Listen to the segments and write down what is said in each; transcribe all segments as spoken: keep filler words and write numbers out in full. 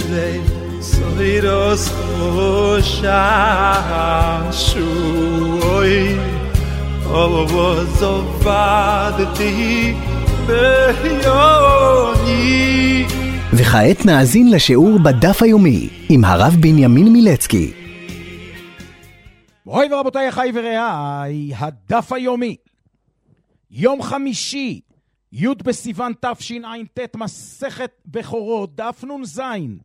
zwei Soiros Hoshashui Oh, was of Vadati Behyoni. וכעת נאזין לשיעור בדף היומי עם הרב בנימין מילצקי. מוריי ורבותיי, אחיי ורעיי, הדף היומי, יום חמישי, י' בסיוון תשע"ט, מסכת בכורות, דף נ"ז,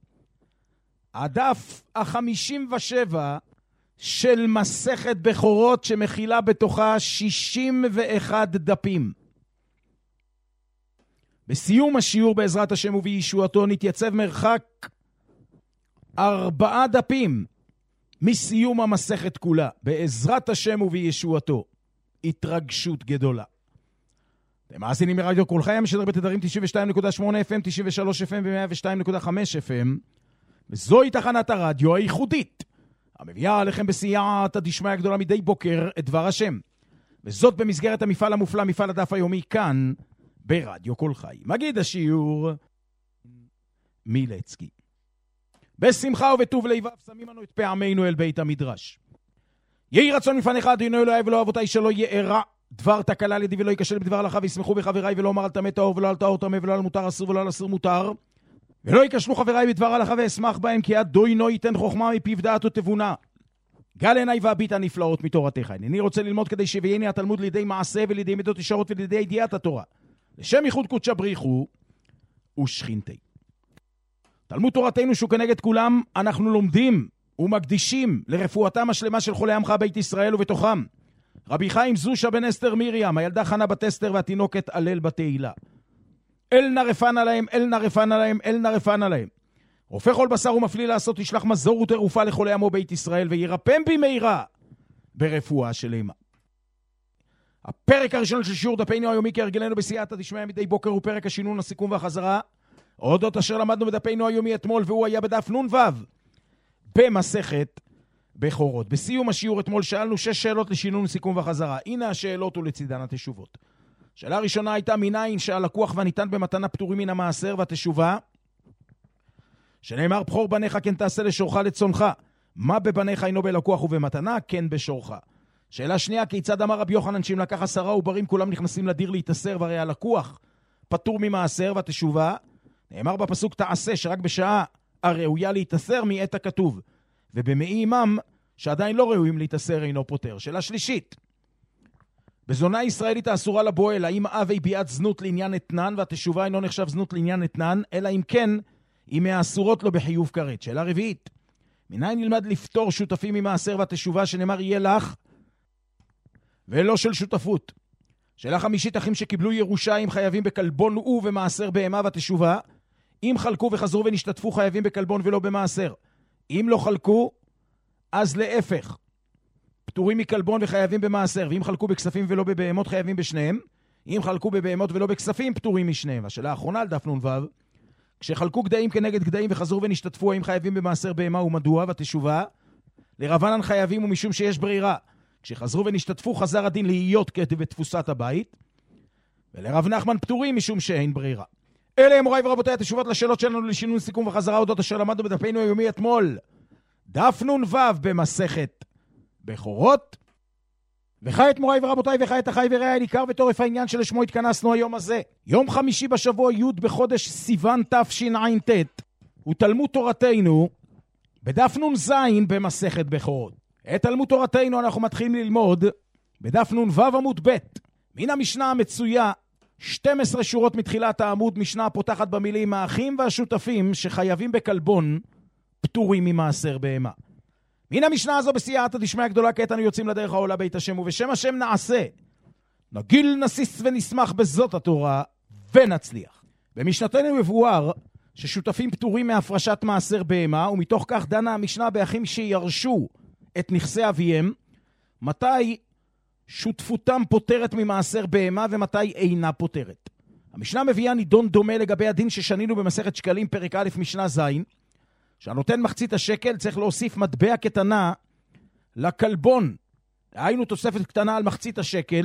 הדף החמישים ושבע של מסכת בכורות, שמכילה בתוכה שישים ואחד דפים. בסיום השיעור בעזרת השם ובישועתו נתייצב מרחק ארבעה דפים מסיום המסכת כולה, בעזרת השם ובישועתו. התרגשות גדולה. אתם מאזינים מרדיו כל חי, משדר בתדרים תשעים ושתיים נקודה שמונה אף אם, תשעים ושלוש אף אם ו-מאה ושתיים נקודה חמש אף אם, וזוהי תחנת הרדיו הייחודית, המביאה עליכם בסייעתא דשמיא הגדולה מדי בוקר את דבר השם. וזאת במסגרת המפעל המופלא, מפעל הדף היומי, כאן ברדיו כל חי. מגיד השיעור מילצקי. בשמחה ובטוב לבב שמים לנו את פעמינו אל בית המדרש. יהי רצון מפניך אדוני אלוהי ולא אבותיי, שלא יארע דבר תקלה לידי ולא ייכשל בדבר הלכה, וישמחו בחבריי, ולא אומר על טמא טהור ולא על טהור טמא, ולא על מותר אסור ולא על אסור מותר, ולא ייכשלו חבריי בדבר הלכה, ואשמח בהם, כי אדוני ייתן חוכמה מפיו דעת ותבונה. גל עיניי והביט הנפלאות מתורתך. אני רוצה ללמוד כדי שיביאני התלמוד לידי מעשה ולידי מידות ישרות ולידי ידיעת התורה, לשם ייחוד קודשא בריחו ושכינתי. תלמוד תורתנו שהוא כנגד כולם, אנחנו לומדים ומקדישים לרפואתם השלמה של חולי עמך בית ישראל, ובתוכם רבי חיים זושה בן אסתר מרים, הילדה חנה בת אסתר, והתינוקת הלל בתהילה. אל נרפן עליהם, אל נרפן עליהם, אל נרפן עליהם. רופא כל בשר ומפליא לעשות, ישלח מזור ותרופה לחולי עמו בית ישראל, וירפם במהרה ברפואה שלמה. הפרק הראשון של שיעור דפנו היומי כהרגלנו בסייעתא דשמיא מדי בוקר הוא פרק השינון, הסיכום והחזרה, אודות אשר למדנו בדפנו היומי אתמול, והוא היה בדף נ"ו במסכת בכורות. בסיום השיעור אתמול שאלנו שש שאלות לשינון, סיכום וחזרה. הנה השאלות ולצידן התשובות. שאלה הראשונה הייתה מניין שהלקוח והניתן במתנה פטורים מן המעשר והתשובה, שנאמר בחור בניך כן תעשה לשורך לצונך, מה בבניך אינו בלקוח ובמתנה? כן בשורך. שאלה שנייה, כיצד אמר רבי יוחנן שאם לקח עשרה עוברים כולם נכנסים לדיר להתאסר, והרי הלקוח פטור ממעשר והתשובה, נאמר בפסוק תעשה שרק בשעה הראויה להתאסר מעת הכתוב, ובמאי עמם שעדיין לא ראויים להתאסר אינו פותר. שאלה שלישית, בזונה ישראלית האסורה לבועל, האם אב ביאת זנות לעניין אתנן, והתשובה אינו נחשב זנות לעניין אתנן, אלא אם כן היא מהאסורות לו בחיוב כרת. שאלה רביעית, מניין נלמד לפתור שותפים ממעשר והתשובה, שנאמר יהיה לך ולא של שותפות. שאלה חמישית, אחים שקיבלו ירושה אם חייבים בקלבון ובמעשר בהמה, והתשובה אם חלקו וחזרו ונשתתפו חייבים בקלבון ולא במעשר. אם לא חלקו, אז להפך, פטורים מקלבון וחייבים במעשר, ואם חלקו בכספים ולא בבהמות חייבים בשניהם, אם חלקו בבהמות ולא בכספים פטורים משניהם. השאלה האחרונה על דף נ"ו, כשחלקו גדיים כנגד גדיים וחזרו ונשתתפו, האם חייבים במעשר בהמה ומדוע? והתשובה, לרבנן חייבים ומשום שיש ברירה. כשחזרו ונשתתפו חזר הדין להיות בתפוסת הבית, ולרב נחמן פטורים משום שאין ברירה. אלה הם מוריי ורבותיי התשובות לשאלות שלנו לשינון, סיכום וחזרה, אודות אשר למדנו בדפנו היומי אתמול, דף נ"ו במסכת בכורות. וכעת מוריי ורבותיי, וכעת אחיי ורעיי, ניכר ותורף העניין שלשמו התכנסנו היום הזה, יום חמישי בשבוע י' בחודש סיוון תשע"ט, הוא תלמוד תורתנו בדף נ"ז במסכת בכורות. את תלמוד תורתנו אנחנו מתחילים ללמוד בדף נ"ו עמוד ב', מן המשנה המצויה שתים עשרה שורות מתחילת העמוד, משנה פותחת במילים האחים והשותפים שחייבים בקלבון פטורים ממעשר בהמה. מן המשנה הזו בסייעתא דשמיא הגדולה, כעת אנו יוצאים לדרך העולה בית השם, ובשם השם נעשה, נגיל נסיס ונשמח בזאת התורה ונצליח. במשנתנו מבואר ששותפים פטורים מהפרשת מעשר בהמה, ומתוך כך דנה המשנה באחים שירשו את נכסי אביהם, מתי שותפותם פותרת ממעשר בהמה ומתי אינה פותרת. המשנה מביאה נידון דומה לגבי הדין ששנינו במסכת שקלים פרק א' משנה ז', שהנותן מחצית השקל צריך להוסיף מטבע קטנה לקלבון, היינו תוספת קטנה על מחצית השקל,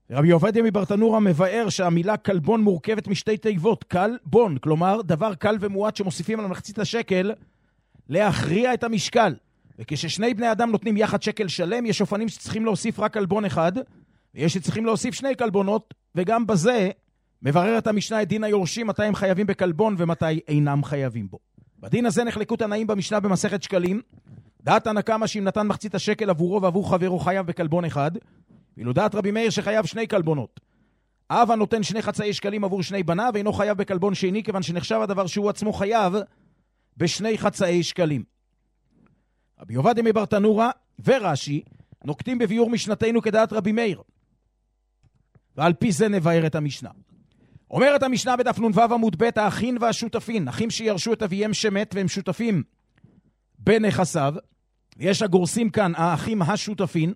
רבי עובדיה מברטנורה מבאר שהמילה כלבון מורכבת משתי תיבות, קל בון, כלומר דבר קל ומועט שמוסיפים על מחצית השקל להכריע את המשקל. וכששני בני אדם נותנים יחד שקל שלם, יש אופנים שצריכים להוסיף רק כלבון אחד, ויש שצריכים להוסיף שני כלבונות, וגם בזה מבררת המשנה את דין היורשים, מתי הם חייבים בכלבון ומתי אינם חייבים בו. בדין הזה נחלקו תנאים במשנה במסכת שקלים. דעת תנא קמא שאם נתן מחצית השקל עבורו ועבור חברו חייב בכלבון אחד, ואילו דעת רבי מאיר שחייב שני כלבונות. אב הנותן שני חצאי שקלים עבור שני בניו ואינו חייב בכלבון שני, כיוון שנחשב הדבר שהוא עצמו חייב בשני חצאי שקלים. רבי עובדיה מברטנורה ורש"י נוקטים בביאור משנתנו כדעת רבי מאיר, ועל פי זה נבאר את המשנה. אומרת המשנה בדף נ"ו עמוד ב', האחים והשותפין, אחים שירשו את אביהם שמת והם שותפים בנכסיו, יש הגורסים כאן האחים השותפין,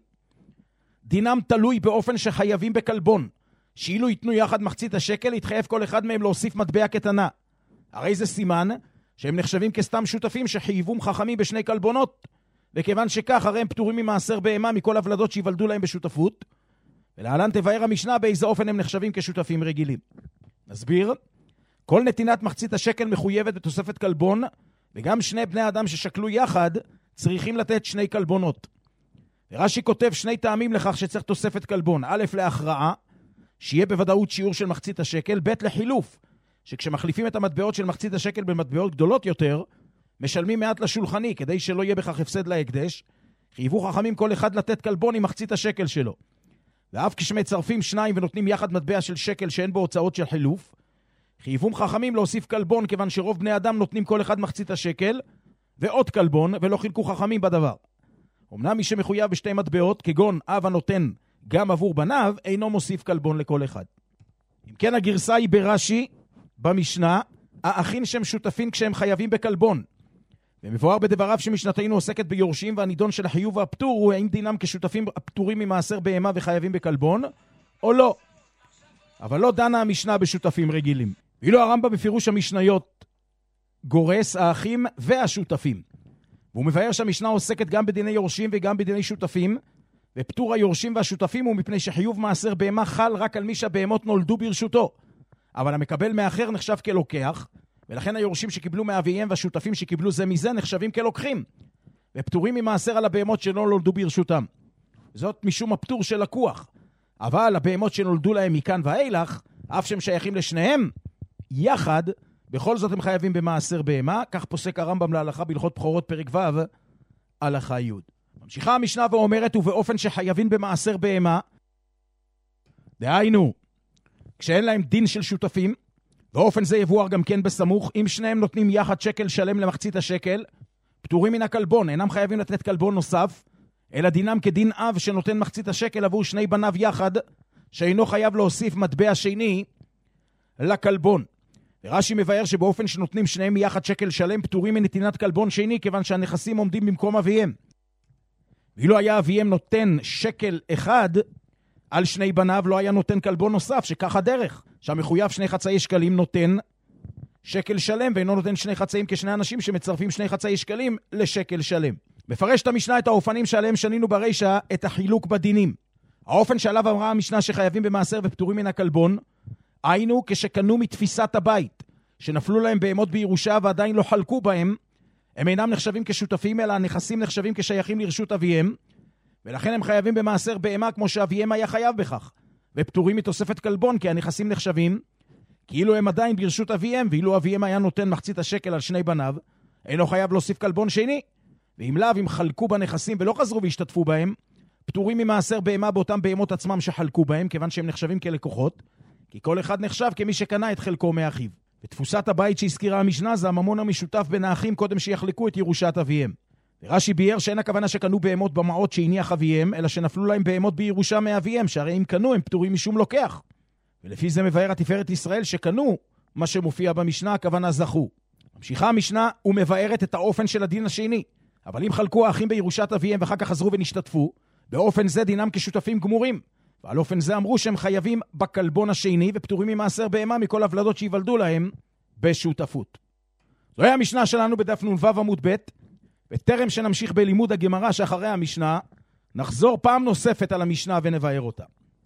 דינם תלוי באופן שחייבים בכלבון, שאילו ייתנו יחד מחצית השקל, יתחייב כל אחד מהם להוסיף מטבע קטנה. הרי זה סימן שהם נחשבים כסתם שותפים שחייבום חכמים בשני כלבונות, וכיוון שכך הרי הם פטורים ממעשר בהמה מכל הוולדות שיוולדו להם בשותפות, ולהלן תבאר המשנה באיזה אופן הם נחשבים כשותפים רגילים. נסביר, כל נתינת מחצית השקל מחויבת בתוספת כלבון, וגם שני בני אדם ששקלו יחד צריכים לתת שני כלבונות. ורש"י כותב שני טעמים לכך שצריך תוספת כלבון. א', להכרעה, שיהיה בוודאות שיעור של מחצית השקל. ב', לחילוף, שכשמחליפים את המטבעות של מחצית השקל במטבעות גדולות יותר, משלמים מעט לשולחני, כדי שלא יהיה בכך הפסד להקדש. חייבו חכמים כל אחד לתת כלבון עם מחצית השקל שלו. ואף כשמצרפים שניים ונותנים יחד מטבע של שקל שאין בו הוצאות של חילוף, חייבום חכמים להוסיף כלבון, כיוון שרוב בני אדם נותנים כל אחד מחצית השקל ועוד כלבון, ולא חילקו חכמים בדבר. אמנם מי שמחויב בשתי מטבעות, כגון אב הנותן גם עבור בניו, אינו מוסיף כלבון לכל אחד. אם כן, הגרסה היא ברש"י במשנה, האחים שהם שותפים כשהם חייבים בכלבון. ומבואר בדבריו שמשנתנו עוסקת ביורשים, והנידון של החיוב והפטור הוא האם דינם כשותפים הפטורים ממעשר בהמה וחייבים בכלבון, או לא. אבל לא דנה המשנה בשותפים רגילים. ואילו הרמב"ם בפירוש המשניות גורס האחים והשותפים. והוא מבאר שהמשנה עוסקת גם בדיני יורשים וגם בדיני שותפים, ופטור היורשים והשותפים הוא מפני שחיוב מעשר בהמה חל רק על מי שהבהמות נולדו ברשותו. אבל המקבל מאחר נחשב כלוקח, ולכן היורשים שקיבלו מאביהם והשותפים שקיבלו זה מזה נחשבים כלוקחים, ופטורים ממעשר על הבהמות שלא נולדו ברשותם. זאת משום הפטור של לקוח. אבל הבהמות שנולדו להם מכאן ואילך, אף שהם שייכים לשניהם, יחד, בכל זאת הם חייבים במעשר בהמה, כך פוסק הרמב"ם להלכה בהלכות בכורות פרק ו' הלכה י'. ממשיכה המשנה ואומרת, ובאופן שחייבים במעשר בהמה, דהיינו, כשאין להם דין של שותפים, באופן זה יבואר גם כן בסמוך, אם שניהם נותנים יחד שקל שלם למחצית השקל, פטורים מן הכלבון, אינם חייבים לתת כלבון נוסף, אלא דינם כדין אב שנותן מחצית השקל עבור שני בניו יחד, שאינו חייב להוסיף מטבע שני לכלבון. ורש"י מבאר שבאופן שנותנים שניהם יחד שקל שלם, פטורים מנתינת כלבון שני, כיוון שהנכסים עומדים במקום אביהם. ואילו היה אביהם נותן שקל אחד על שני בניו, לא היה נותן כלבון נוסף, שכך הדרך, שהמחויב שני חצאי שקלים נותן שקל שלם, ואינו נותן שני חצאים כשני אנשים שמצרפים שני חצאי שקלים לשקל שלם. מפרש את המשנה את האופנים שעליהם שנינו ברישה את החילוק בדינים. האופן שעליו אמרה המשנה שחייבים במעשר ופטורים מן הכלבון, היינו כשקנו מתפיסת הבית, שנפלו להם בהמות בירושה ועדיין לא חלקו בהם, הם אינם נחשבים כשותפים, אלא הנכסים נחשבים כשייכים לרשות אביהם, ולכן הם חייבים במעשר בהמה כמו שאביהם היה חייב בכך, ופטורים מתוספת כלבון, כי הנכסים נחשבים כאילו הם עדיין ברשות אביהם, ואילו אביהם היה נותן מחצית השקל על שני בניו, אינו חייב להוסיף כלבון שני, ואם לאו, אם חלקו בנכסים ולא חזרו והשתתפו בהם, פטורים ממעשר בהמה באותם בהמות עצמם שחלקו בהם, כיוון שהם נחשבים כלקוחות, כי כל אחד נחשב כמי שקנה את חלקו מאחיו. ותפוסת הבית שהזכירה המשנה זה הממון המשותף בין האחים קודם שיחלקו את ירושת אביהם. ורש"י ביאר שאין הכוונה שקנו בהמות במעות שהניח אביהם, אלא שנפלו להם בהמות בירושה מאביהם, שהרי אם קנו הם פטורים משום לוקח. ולפי זה מבאר התפארת ישראל שקנו מה שמופיע במשנה, הכוונה זכו. ממשיכה המשנה ומבארת את האופן של הדין השני. אבל אם חלקו האחים בירושת אביהם ואחר כך חזרו ונשתתפו, באופן זה דינם כשותפים גמורים. ועל אופן זה אמרו שהם חייבים בכלבון השני ופטורים ממעשר בהמה מכל הוולדות שיוולדו להם בשותפות. זוהי המשנה שלנו בדף נ"ו עמוד ב', וטרם שנמשיך בלימוד הגמרא שאחרי המשנה, נחזור פעם נוספת על המשנה ונבאר אותה.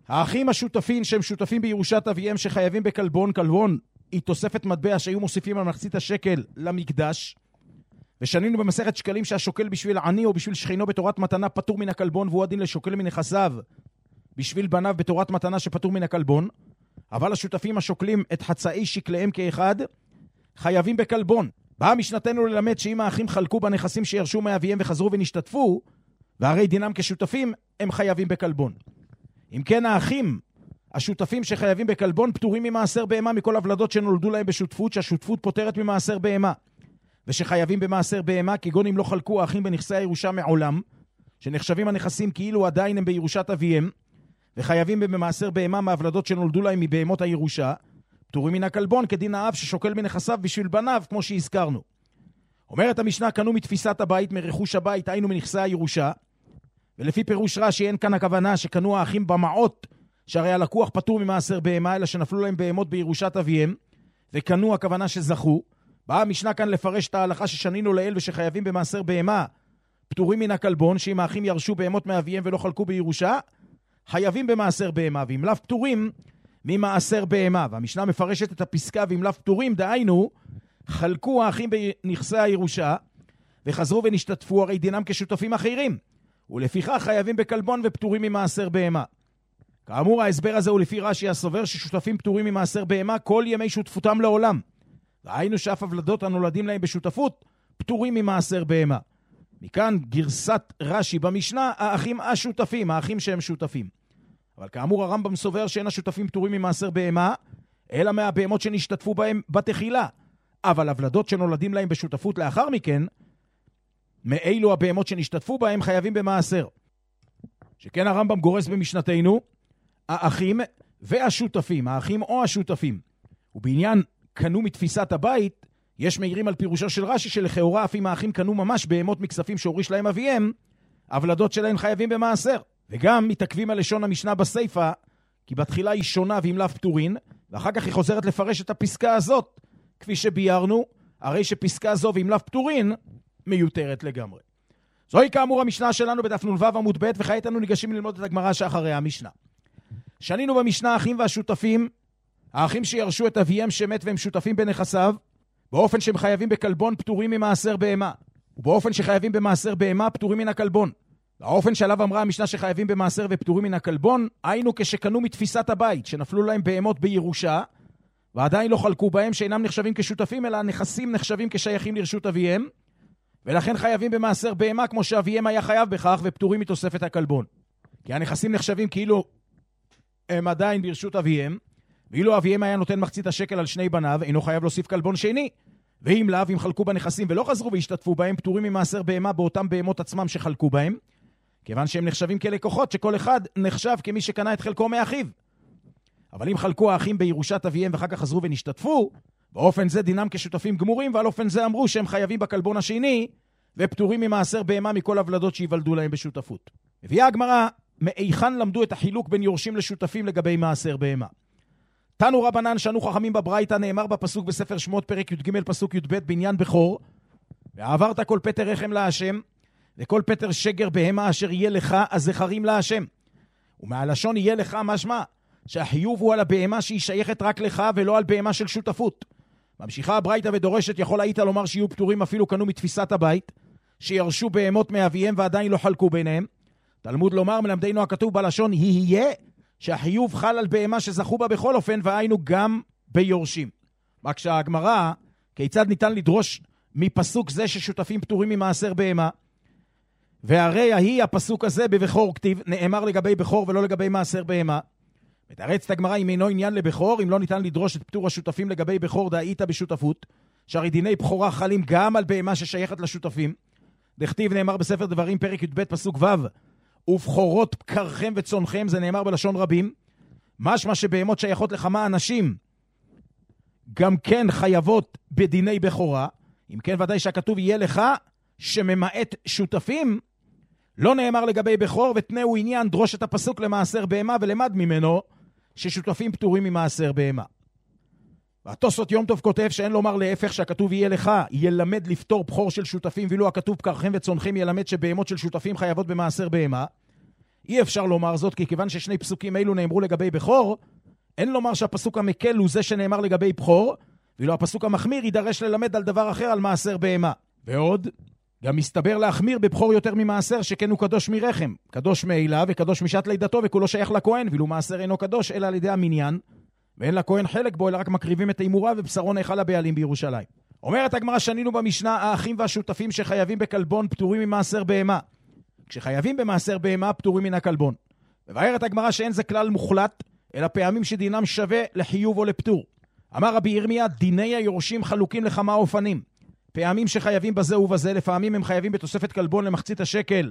האחים השותפים שהם שותפים בירושת אביהם שחייבים בקלבון, קלבון היא תוספת מטבע שהיו מוסיפים על מחצית השקל למקדש, ושנינו במסכת שקלים שהשוקל בשביל עני או בשביל שכינו בתורת מתנה פטור מן הקלבון, והוא הדין לשוקל מנכסיו בשביל בניו בתורת מתנה שפטור מן הקלבון, אבל השותפים השוקלים את חצאי שקליהם כאחד חייבים בקלבון. באה משנתנו ללמד שאם האחים חלקו בנכסים שירשו מאביהם וחזרו ונשתתפו, והרי דינם כשותפים, הם חייבים בקלבון. אם כן, האחים השותפים שחייבים בקלבון פטורים ממעשר בהמה מכל הבלדות שנולדו להם בשותפות, שהשותפות פותרת ממעשר בהמה, ושחייבים במעשר בהמה, כגון אם לא חלקו האחים בנכסי הירושה מעולם, שנחשבים הנכסים כאילו עדיין הם בירושת אביהם, וחייבים במעשר בהמה מהבלדות שנולדו להם מבהמות הירושה, פטורים מן הקלבון כדין האב ששוקל מנכסיו בשביל בניו, כמו שהזכרנו. אומרת המשנה, קנו מתפיסת הבית, מרכוש הבית, היינו מנכסי הירושה, ולפי פירוש רש"י אין כאן הכוונה שקנו האחים במעות, שהרי הלקוח פטור ממעשר בהמה, אלא שנפלו להם בהמות בירושת אביהם, וקנו הכוונה שזכו. באה המשנה כאן לפרש את ההלכה ששנינו לאל ושחייבים במעשר בהמה, פטורים מן הקלבון, שאם האחים ירשו בהמות מאביהם ולא חלקו בירושה, חייבים במעשר בהמה, ואם לאו פטורים ממעשר בהמה. והמשנה מפרשת את הפסקה ואם לאו פטורים, דהיינו, חלקו האחים בנכסי הירושה, וחזרו ונשתתפו, הרי דינם כשותפים אחרים, ולפיכך חייבים בקלבון ופטורים ממעשר בהמה. כאמור, ההסבר הזה הוא לפי רש"י הסובר ששותפים פטורים ממעשר בהמה כל ימי שותפותם לעולם. ראינו שאף הבלדות הנולדים להם בשותפות פטורים ממעשר בהמה. מכאן גרסת רש"י במשנה, האחים השותפים, האחים שהם שותפים. אבל כאמור הרמב"ם סובר שאין השותפים פטורים ממעשר בהמה, אלא מהבהמות שנשתתפו בהם בתחילה. אבל הבלדות שנולדים להם בשותפות לאחר מכן, מאילו הבהמות שנשתתפו בהם חייבים במעשר. שכן הרמב"ם גורס במשנתנו, האחים והשותפים, האחים או השותפים. ובעניין קנו מתפיסת הבית, יש מהירים על פירושו של רש"י שלכאורה אף אם האחים קנו ממש בהמות מכספים שהוריש להם אביהם, הבלדות שלהם חייבים במעשר. וגם מתעכבים על לשון המשנה בסייפה, כי בתחילה היא שונה ואם לאו פטורין, ואחר כך היא חוזרת לפרש את הפסקה הזאת, כפי שביירנו, הרי שפסקה זו ואם לאו פטורין, מיותרת לגמרי. זוהי כאמור המשנה שלנו בדף נ"ו עמוד ב', וכעת אנו ניגשים ללמוד את הגמרא שאחרי המשנה. שנינו במשנה האחים והשותפים, האחים שירשו את אביהם שמת והם שותפים בנכסיו, באופן שהם חייבים בקלבון פטורים ממעשר בהמה, ובאופן שחייבים במעשר בהמה פטורים מן הקלבון. האופן שעליו אמרה המשנה שחייבים במעשר ופטורים מן הקלבון, היינו כשקנו מתפיסת הבית, שנפלו להם בהמות בירושה, ועדיין לא חלקו בהם, שאינם נחשבים כשותפים, אלא הנכסים נחשבים כשייכים לרשות אביהם, ולכן חייבים במעשר בהמה כמו שאביהם היה חייב בכך, ופטורים מתוספת הקלבון. כי הנכסים נחשבים כאילו הם עדיין ברשות אביהם, ואילו אביהם היה נותן מחצית השקל על שני בניו, אינו חייב להוסיף קלבון שני. ואם לאו, אם חלקו בנכסים ולא חזרו והשתתפו בהם, פטורים ממעשר בהמה באותם בהמות עצמם שחלקו בהם, כיוון שהם נחשבים כלקוחות, שכל אחד נחשב כמי שקנה את חלקו מאחיו. אבל אם חלקו האחים בירושת אביהם ואחר כך חזרו ונשתתפו, באופן זה דינם כשותפים גמורים, ועל אופן זה אמרו שהם חייבים בקלבון השני, ופטורים ממעשר בהמה מכל הבלדות שיוולדו להם בשותפות. הביאה הגמרא, מאיכן למדו את החילוק בין יורשים לשותפים לגבי מעשר בהמה. תנו רבנן שנו חכמים בברייתא, נאמר בפסוק בספר שמות פרק י"ג פסוק י"ב בעניין בכור, ועברת כל פטר רחם להשם, וכל פטר שגר בהמה אשר יהיה לך הזכרים להשם. ומהלשון יהיה לך משמע, שהחיוב הוא על הבהמה שהיא שייכת רק לך ולא על בהמה של שותפות. ממשיכה הברייתא ודורשת, יכול היית לומר שיהיו פטורים אפילו קנו מתפיסת הבית, שירשו בהמות מאביהם ועדיין לא חלקו ביניהם. תלמוד לומר מלמדנו הכתוב בלשון יהיה, שהחיוב חל על בהמה שזכו בה בכל אופן, והיינו גם ביורשים. רק שהגמרא, כיצד ניתן לדרוש מפסוק זה ששותפים פטורים ממעשר בהמה? והרי ההיא הפסוק הזה בבכור כתיב, נאמר לגבי בכור ולא לגבי מעשר בהמה. מתרצת הגמרא, אם אינו עניין לבכור, אם לא ניתן לדרוש את פטור השותפים לגבי בכור דהיית בשותפות, שהרי דיני בכורה חלים גם על בהמה ששייכת לשותפים. דכתיב נאמר בספר דברים פרק י"ב פסוק ו', ובכורות בקרכם וצונכם, זה נאמר בלשון רבים. משמע שבהמות שייכות לכמה אנשים גם כן חייבות בדיני בכורה. אם כן ודאי שהכתוב יהיה לך שממעט שותפים, לא נאמר לגבי בכור, ותנאו עניין דרוש את הפסוק למעשר בהמה, ולמד ממנו ששותפים פטורים ממעשר בהמה. והתוספות יום טוב כותב שאין לומר להפך, שהכתוב יהיה לך ילמד לפתור בכור של שותפים, ואילו הכתוב בקרכם וצונכם ילמד שבהמות של שותפים חייבות במעשר בהמה, אי אפשר לומר זאת, כי כיוון ששני פסוקים אלו נאמרו לגבי בכור, אין לומר שהפסוק המקל הוא זה שנאמר לגבי בכור, ואילו הפסוק המחמיר יידרש ללמד על דבר אחר, על מעשר בהמה. ועוד, גם מסתבר להחמיר בבכור יותר ממעשר, שכן הוא קדוש מרחם, קדוש מעילה וקדוש משעת לידתו, וכולו שייך לכהן, ואילו מעשר אינו קדוש אלא על ידי המניין, ואין לכהן חלק בו, אלא רק מקריבים את אימורה, ובשרו נאכל לבעלים בירושלים. אומרת הגמרא, שנינו במשנה, האחים והשותפים שחייבים בכלבון פטורים ממעשר בהמה. כשחייבים במעשר בהמה פטורים מן הכלבון. מבארת הגמרא שאין זה כלל מוחלט, אלא פעמים שדינם שווה לחיוב או לפטור. אמר רבי ירמיה, דיני היורשים חלוקים לכמה אופנים. פעמים שחייבים בזה ובזה, לפעמים הם חייבים בתוספת כלבון למחצית השקל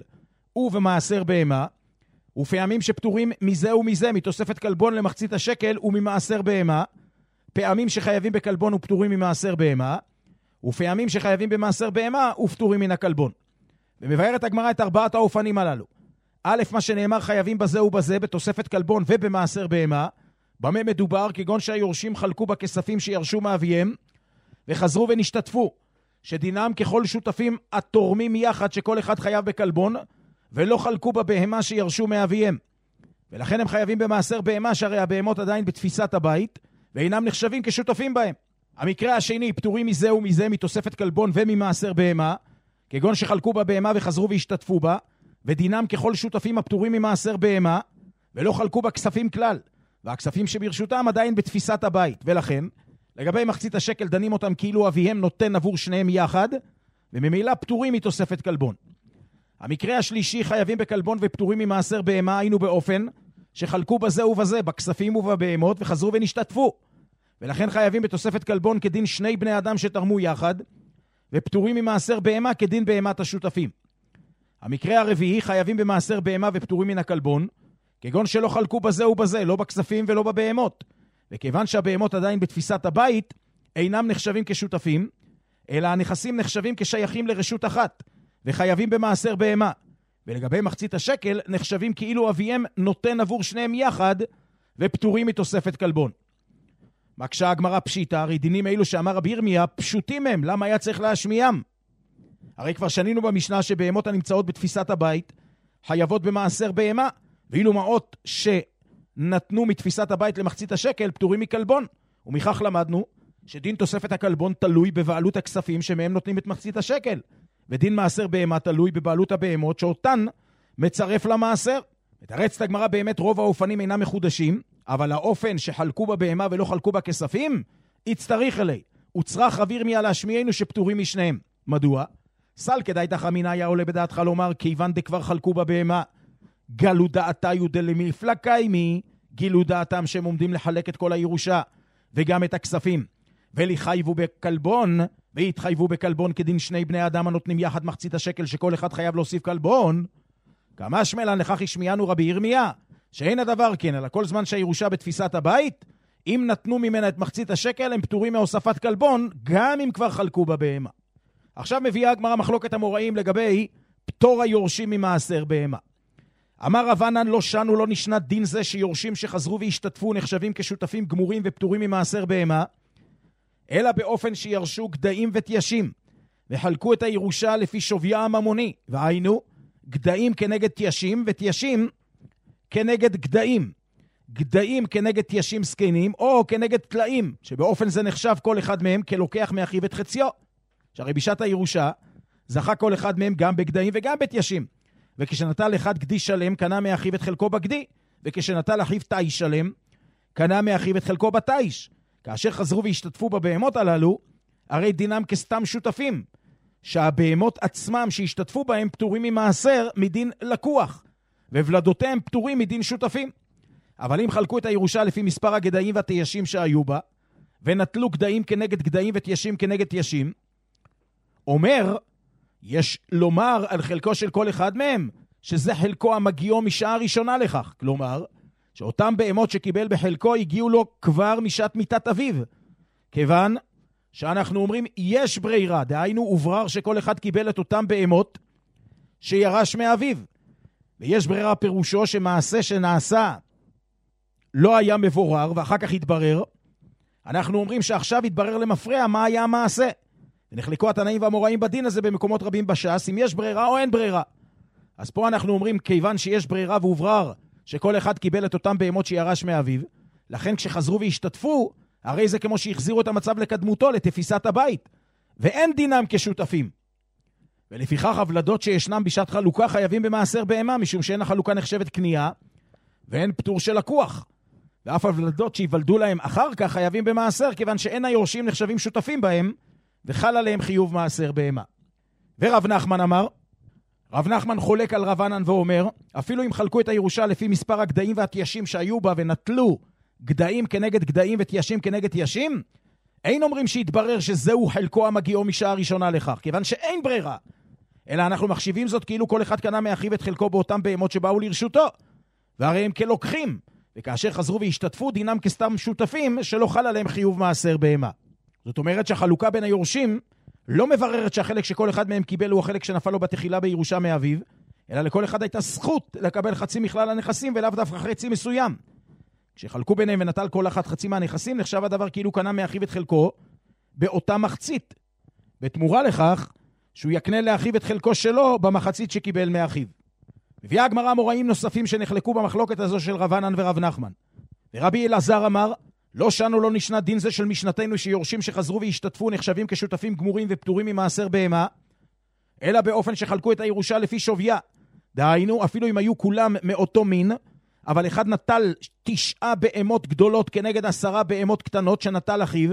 ובמעשר בהמה, ופעמים שפטורים מזה ומזה, מתוספת כלבון למחצית השקל וממעשר בהמה, פעמים שחייבים בכלבון ופטורים ממעשר בהמה, ופעמים שחייבים במעשר בהמה ופטורים מן הכלבון. ומבארת הגמרא את ארבעת האופנים הללו. א', מה שנאמר חייבים בזה ובזה, בתוספת כלבון ובמעשר בהמה, במה מדובר? כגון שהיורשים חלקו בכספים שירשו מאביהם, וחזרו ונשתתפו, שדינם ככל שותפים התורמים יחד, שכל אחד חייב בכלבון, ולא חלקו בבהמה שירשו מאביהם. ולכן הם חייבים במעשר בהמה, שהרי הבהמות עדיין בתפיסת הבית, ואינם נחשבים כשותפים בהם. המקרה השני, פטורים מזה ומזה, מתוספת כלבון וממעשר בהמה, כגון שחלקו בבהמה וחזרו והשתתפו בה, ודינם ככל שותפים הפטורים ממעשר בהמה, ולא חלקו בכספים כלל, והכספים שברשותם עדיין בתפיסת הבית. ולכן, לגבי מחצית השקל דנים אותם כאילו אביהם נותן עבור שניהם יחד, וממילא פטורים מתוספת כלבון. המקרה השלישי, חייבים בכלבון ופטורים ממעשר בהמה, היינו באופן שחלקו בזה ובזה, בכספים ובבהמות, וחזרו ונשתתפו. ולכן חייבים בתוספת כלבון כדין שני בני אדם שתרמו יחד, ופטורים ממעשר בהמה כדין בהמת השותפים. המקרה הרביעי, חייבים במעשר בהמה ופטורים מן הכלבון, כגון שלא חלקו בזה ובזה, לא בכספים ולא בבהמות. וכיוון שהבהמות עדיין בתפיסת הבית, אינם נחשבים כשותפים, אלא הנכסים נחשבים כשייכים לרשות אחת, וחייבים במעשר בהמה. ולגבי מחצית השקל, נחשבים כאילו אביהם נותן עבור שניהם יחד, ופטורים מתוספת כלבון. מקשה הגמרא פשיטה, הרי דינים אלו שאמר רבי ירמיה, פשוטים הם, למה היה צריך להשמיעם? הרי כבר שנינו במשנה שבהמות הנמצאות בתפיסת הבית, חייבות במעשר בהמה, ואילו מעות שנתנו מתפיסת הבית למחצית השקל, פטורים מכלבון. ומכך למדנו שדין תוספת הכלבון תלוי בבעלות הכספים שמהם נותנים את מחצית השקל, ודין מעשר בהמה תלוי בבעלות הבהמות שאותן מצרף למעשר. מתרצת הגמרא, באמת רוב האופנים אינם מחודשים, אבל האופן שחלקו בבהמה ולא חלקו בכספים, יצטריך אלי. וצריך רבי ירמיה להשמיענו שפטורים משניהם. מדוע? סל כדאי תחמינה היה עולה בדעתך לומר, כיוון דכבר חלקו בבהמה, גלו דעתה יודלמי פלקיימי, גילו דעתם שהם עומדים לחלק את כל הירושה, וגם את הכספים. ולחייבו בכלבון, והתחייבו בכלבון כדין שני בני אדם הנותנים יחד מחצית השקל, שכל אחד חייב להוסיף כלבון. כמה שמלן לכך השמיענו רבי ירמיה, שאין הדבר כן, אלא כל זמן שהירושה בתפיסת הבית, אם נתנו ממנה את מחצית השקל, הם פטורים מהוספת כלבון, גם אם כבר חלקו בבהמה. עכשיו מביאה הגמרא מחלוקת המוראים לגבי פטור היורשים ממעשר בהמה. אמר רבנן, לא שנו לא נשנה דין זה שיורשים שחזרו והשתתפו נחשבים כשותפים גמורים ופטורים ממעשר בהמה, אלא באופן שירשו גדיים ותיישים, וחלקו את הירושה לפי שוויה הממוני, והיינו, גדיים כנגד תיישים, ותיישים כנגד גדיים. גדיים כנגד תיישים סקנים, או כנגד תלאים, שבאופן זה נחשב כל אחד מהם כלוקח מאחיו את חציו. שהרי בשעת הירושה, זכה כל אחד מהם גם בגדיים וגם בתיישים. וכשנטל אחד גדי שלם, קנה מאחיו את חלקו בגדי, וכשנטל אחיו תיש שלם, קנה מאחיו את חלקו בתיש. כאשר חזרו והשתתפו בבהמות הללו, הרי דינם כסתם שותפים, שהבהמות עצמם שהשתתפו בהם פטורים ממעשר מדין לקוח, ובלדותיהם פטורים מדין שותפים. אבל אם חלקו את הירושה לפי מספר הגדיים והתיישים שהיו בה, ונטלו גדיים כנגד גדיים ותיישים כנגד תיישים, אומר, יש לומר על חלקו של כל אחד מהם, שזה חלקו המגיעו משעה ראשונה לכך. כלומר, שאותם בהמות שקיבל בחלקו הגיעו לו כבר משעת מיתת אביו. כיוון שאנחנו אומרים, יש ברירה, דהיינו הוברר שכל אחד קיבל את אותם בהמות שירש מאביו. ויש ברירה פירושו שמעשה שנעשה לא היה מבורר, ואחר כך התברר. אנחנו אומרים שעכשיו התברר למפרע מה היה המעשה. ונחלקו התנאים והמוראים בדין הזה במקומות רבים בש"ס, אם יש ברירה או אין ברירה. אז פה אנחנו אומרים, כיוון שיש ברירה והוברר, שכל אחד קיבל את אותם בהמות שירש מאביו, לכן כשחזרו והשתתפו, הרי זה כמו שהחזירו את המצב לקדמותו, לתפיסת הבית, ואין דינם כשותפים. ולפיכך הוולדות שישנם בשעת חלוקה חייבים במעשר בהמה, משום שאין החלוקה נחשבת קנייה, ואין פטור של לקוח. ואף הוולדות שיוולדו להם אחר כך חייבים במעשר, כיוון שאין היורשים נחשבים שותפים בהם, וחל עליהם חיוב מעשר בהמה. ורב נחמן אמר, רב נחמן חולק על רב ענן ואומר, אפילו אם חלקו את הירושה לפי מספר הגדיים והתיישים שהיו בה ונטלו גדיים כנגד גדיים ותיישים כנגד תיישים, אין אומרים שהתברר שזהו חלקו המגיעו משעה ראשונה לכך, כיוון שאין ברירה. אלא אנחנו מחשיבים זאת כאילו כל אחד קנה מאחיו את חלקו באותם בהמות שבאו לרשותו, והרי הם כלוקחים, וכאשר חזרו והשתתפו דינם כסתם שותפים שלא חל עליהם חיוב מעשר בהמה. זאת אומרת שהחלוקה בין היורשים לא מבררת שהחלק שכל אחד מהם קיבל הוא החלק שנפל לו בתחילה בירושה מאביו, אלא לכל אחד הייתה זכות לקבל חצי מכלל הנכסים ולאו דווקא חצי מסוים. כשחלקו ביניהם ונטל כל אחת חצי מהנכסים, נחשב הדבר כאילו קנה מאחיו את חלקו באותה מחצית, בתמורה לכך שהוא יקנה לאחיו את חלקו שלו במחצית שקיבל מאחיו. מביאה הגמרא מוראים נוספים שנחלקו במחלוקת הזו של רב ענן ורב נחמן. ורבי אלעזר אמר, לא שנו לא נשנה דין זה של משנתנו שיורשים שחזרו והשתתפו נחשבים כשותפים גמורים ופטורים ממעשר בהמה, אלא באופן שחלקו את הירושה לפי שוויה. דהיינו, אפילו אם היו כולם מאותו מין, אבל אחד נטל תשעה בהמות גדולות כנגד עשרה בהמות קטנות שנטל אחיו,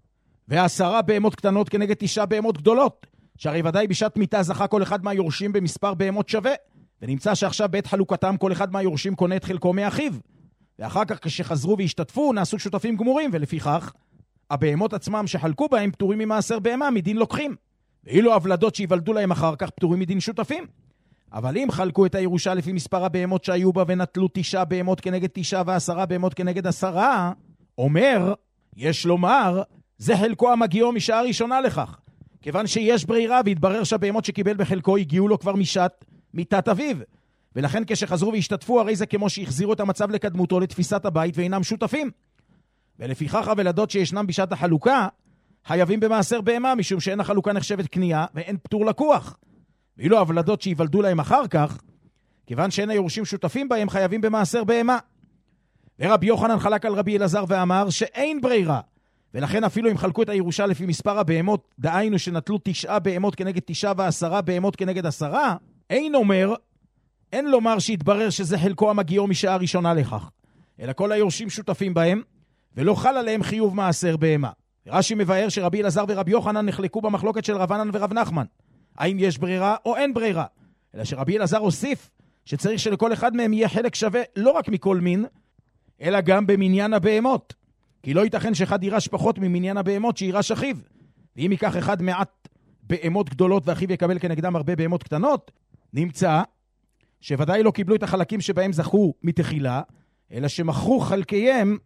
ועשרה בהמות קטנות כנגד תשעה בהמות גדולות, שהרי ודאי בשעת מיתה זכה כל אחד מהיורשים במספר בהמות שווה, ונמצא שעכשיו בעת חלוקתם כל אחד מהיורשים קונה את חלקו מאחיו, ואחר כך כשחזרו והשתתפו נעשו שותפים גמורים, ולפיכך הבהמות עצמם שחלקו בהם פטורים ממעשר בהמה מדין לוקחים, ואילו הוולדות שיוולדו להם אחר כך פטורים מדין שותפים. אבל אם חלקו את הירושה לפי מספר הבהמות שהיו בה ונטלו תשעה בהמות כנגד תשעה ועשרה בהמות כנגד עשרה, אומר, יש לומר, זה חלקו המגיעו משעה ראשונה לכך, כיוון שיש ברירה והתברר שהבהמות שקיבל בחלקו הגיעו לו כבר משעת מיתת אביו, ולכן כשחזרו והשתתפו הרי זה כמו שהחזירו את המצב לקדמותו לתפיסת הבית ואינם שותפים. ולפיכך הוולדות שישנם בשעת החלוקה חייבים במעשר בהמה, משום שאין החלוקה נחשבת קנייה ואין פטור לקוח. ואילו הוולדות שיוולדו להם אחר כך, כיוון שאין היורשים שותפים בהם, חייבים במעשר בהמה. ורבי יוחנן חלק על רבי אלעזר ואמר שאין ברירה, ולכן אפילו אם חלקו את הירושה לפי מספר הבהמות, דהיינו שנטלו תשעה בהמות כנגד תשעה ועשרה בהמות כנגד עשרה, אין אומר, אין לומר שהתברר שזה חלקו המגיעו משעה ראשונה לכך, אלא כל היורשים שותפים בהם, ולא חל עליהם חיוב מעשר בהמה. רש"י מבאר שרבי אלעזר ורבי יוחנן נחלקו במחלוקת של רב ענן ורב נחמן, האם יש ברירה או אין ברירה, אלא שרבי אלעזר הוסיף שצריך שלכל אחד מהם יהיה חלק שווה לא רק מכל מין, אלא גם במניין הבהמות, כי לא ייתכן שאחד יירש פחות ממניין הבהמות שיירש אחיו, ואם ייקח אחד מעט בהמות גדולות ואחיו יקבל כנגדם הרבה בהמות קטנות, נמצא שוודאי לא קיבלו את החלקים שבהם זכו מתחילה, אלא שמכרו חלקיהם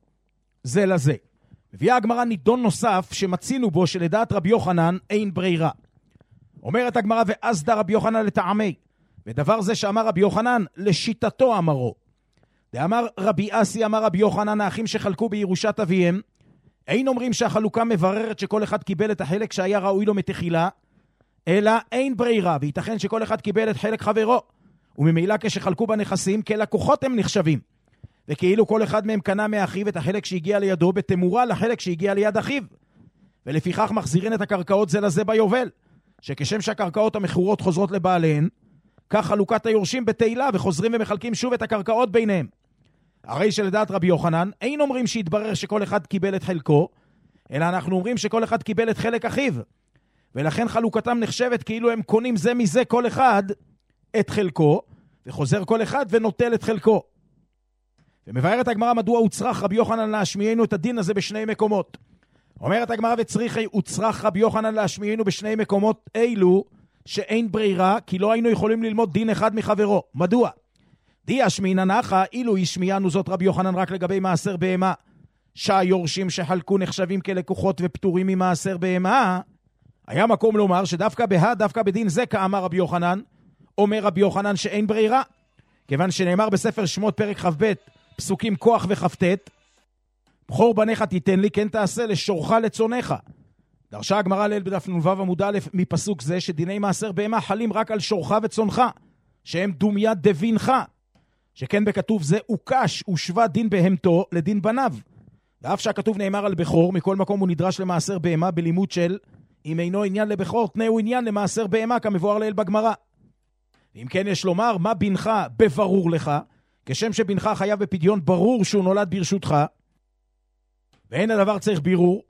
זה לזה. מביאה הגמרא נידון נוסף שמצינו בו שלדעת רבי יוחנן אין ברירה. אומרת הגמרא, ואז דה רבי יוחנן לטעמי, ודבר זה שאמר רבי יוחנן לשיטתו אמרו. דאמר רבי אסי אמר רבי יוחנן, האחים שחלקו בירושת אביהם, אין אומרים שהחלוקה מבררת שכל אחד קיבל את החלק שהיה ראוי לו מתחילה, אלא אין ברירה, וייתכן שכל אחד קיבל את חלק חברו, וממילא כשחלקו בנכסים כלקוחות הם נחשבים, וכאילו כל אחד מהם קנה מאחיו את החלק שהגיע לידו בתמורה לחלק שהגיע ליד אחיו, ולפיכך מחזירין את הקרקעות זה לזה ביובל, שכשם שהקרקעות המכורות חוזרות לבעליהן, כך חלוקת היורשים בתהילה וחוזרים ומחלקים שוב את הקרקעות ביניהם. הרי שלדעת רבי יוחנן אין אומרים שהתברר שכל אחד קיבל את חלקו, אלא אנחנו אומרים שכל אחד קיבל את חלק אחיו, ולכן חלוקתם נחשבת כאילו הם קונים זה מזה כל אחד את חלקו, וחוזר כל אחד ונוטל את חלקו. ומבארת הגמרא מדוע הוצרך רבי יוחנן להשמיענו את הדין הזה בשני מקומות. אומרת הגמרא, וצריכי הוצרך רבי יוחנן להשמיענו בשני מקומות אילו שאין ברירה, כי לא היינו יכולים ללמוד דין אחד מחברו. מדוע? די אשמינא נחה, אילו השמיענו זאת רבי יוחנן רק לגבי מעשר בהמה, שהיורשים שחלקו נחשבים כלקוחות ופטורים ממעשר בהמה, היה מקום לומר שדווקא בה, דווקא בדין זה כאמר רבי יוחנן, אומר רבי יוחנן שאין ברירה, כיוון שנאמר בספר שמות פרק כ"ב פסוקים כוח וכ"ט, בחור בניך תיתן לי, כן תעשה לשורך לצונך. דרשה הגמרא ליל בדף נ"ו עמוד א' מפסוק זה שדיני מעשר בהמה חלים רק על שורך וצונך, שהם דומיה דבינך, שכן בכתוב זה הוקש ושווה דין בהמתו לדין בניו. ואף שהכתוב נאמר על בכור, מכל מקום הוא נדרש למעשר בהמה בלימוד של אם אינו עניין לבכור, תנאו עניין למעשר בהמה כמבואר לעיל בגמרא. ואם כן יש לומר, מה בנך בברור לך, כשם שבנך חייב בפדיון ברור שהוא נולד ברשותך, ואין הדבר צריך בירור,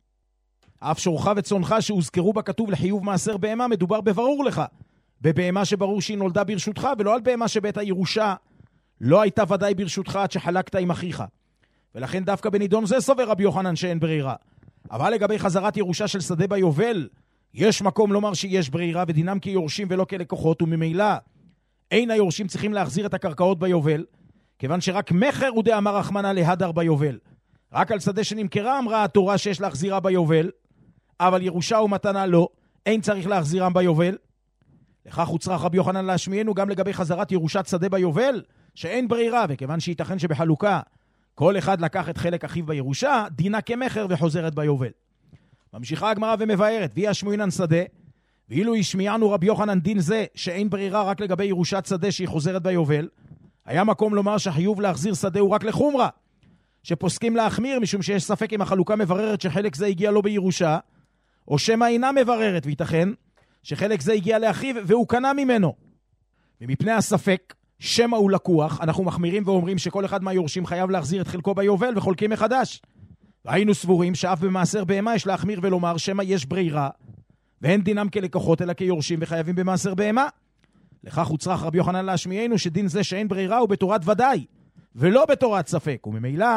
אף שורך וצונך שהוזכרו בכתוב לחיוב מעשר בהמה, מדובר בברור לך, בבהמה שברור שהיא נולדה ברשותך, ולא על בהמה שבית הירושה לא הייתה ודאי ברשותך עד שחלקת עם אחיך. ולכן דווקא בנידון זה סובר רבי יוחנן שאין ברירה. אבל לגבי חזרת ירושה של שדה ביובל, יש מקום לומר שיש ברירה, ודינם כיורשים ולא כלקוחות, וממילא אין היורשים צריכים להחזיר את הקרקעות ביובל, כיוון שרק מחר הוא דאמר רחמנא להדר ביובל. רק על שדה שנמכרה אמרה התורה שיש להחזירה ביובל, אבל ירושה ומתנה לא, אין צריך להחזירם ביובל. לכך הוצרך רבי יוחנן להשמיענו גם לגבי חזרת ירושת שדה ביובל, שאין ברירה, וכיוון שייתכן שבחלוקה כל אחד לקח את חלק אחיו בירושה, דינה כמחר וחוזרת ביובל. ממשיכה הגמרא ומבארת, והיא השמועינן שדה, ואילו ישמיענו רבי יוחנן דין זה שאין ברירה רק לגבי ירושת שדה שהיא חוזרת ביובל, היה מקום לומר שהחיוב להחזיר שדה הוא רק לחומרה, שפוסקים להחמיר משום שיש ספק אם החלוקה מבררת שחלק זה הגיע לו בירושה, או שמה אינה מבררת, וייתכן שחלק זה הגיע לאחיו והוא קנה ממנו. ומפני הספק, שמה הוא לקוח, אנחנו מחמירים ואומרים שכל אחד מהיורשים חייב להחזיר את חלקו ביובל וחולקים מחדש. והיינו סבורים שאף במעשר בהמה יש להחמיר ולומר שמה יש ברירה, ואין דינם כלקוחות אלא כיורשים וחייבים במעשר בהמה. לכך הוצרך רבי יוחנן להשמיענו שדין זה שאין ברירה הוא בתורת ודאי, ולא בתורת ספק, וממילא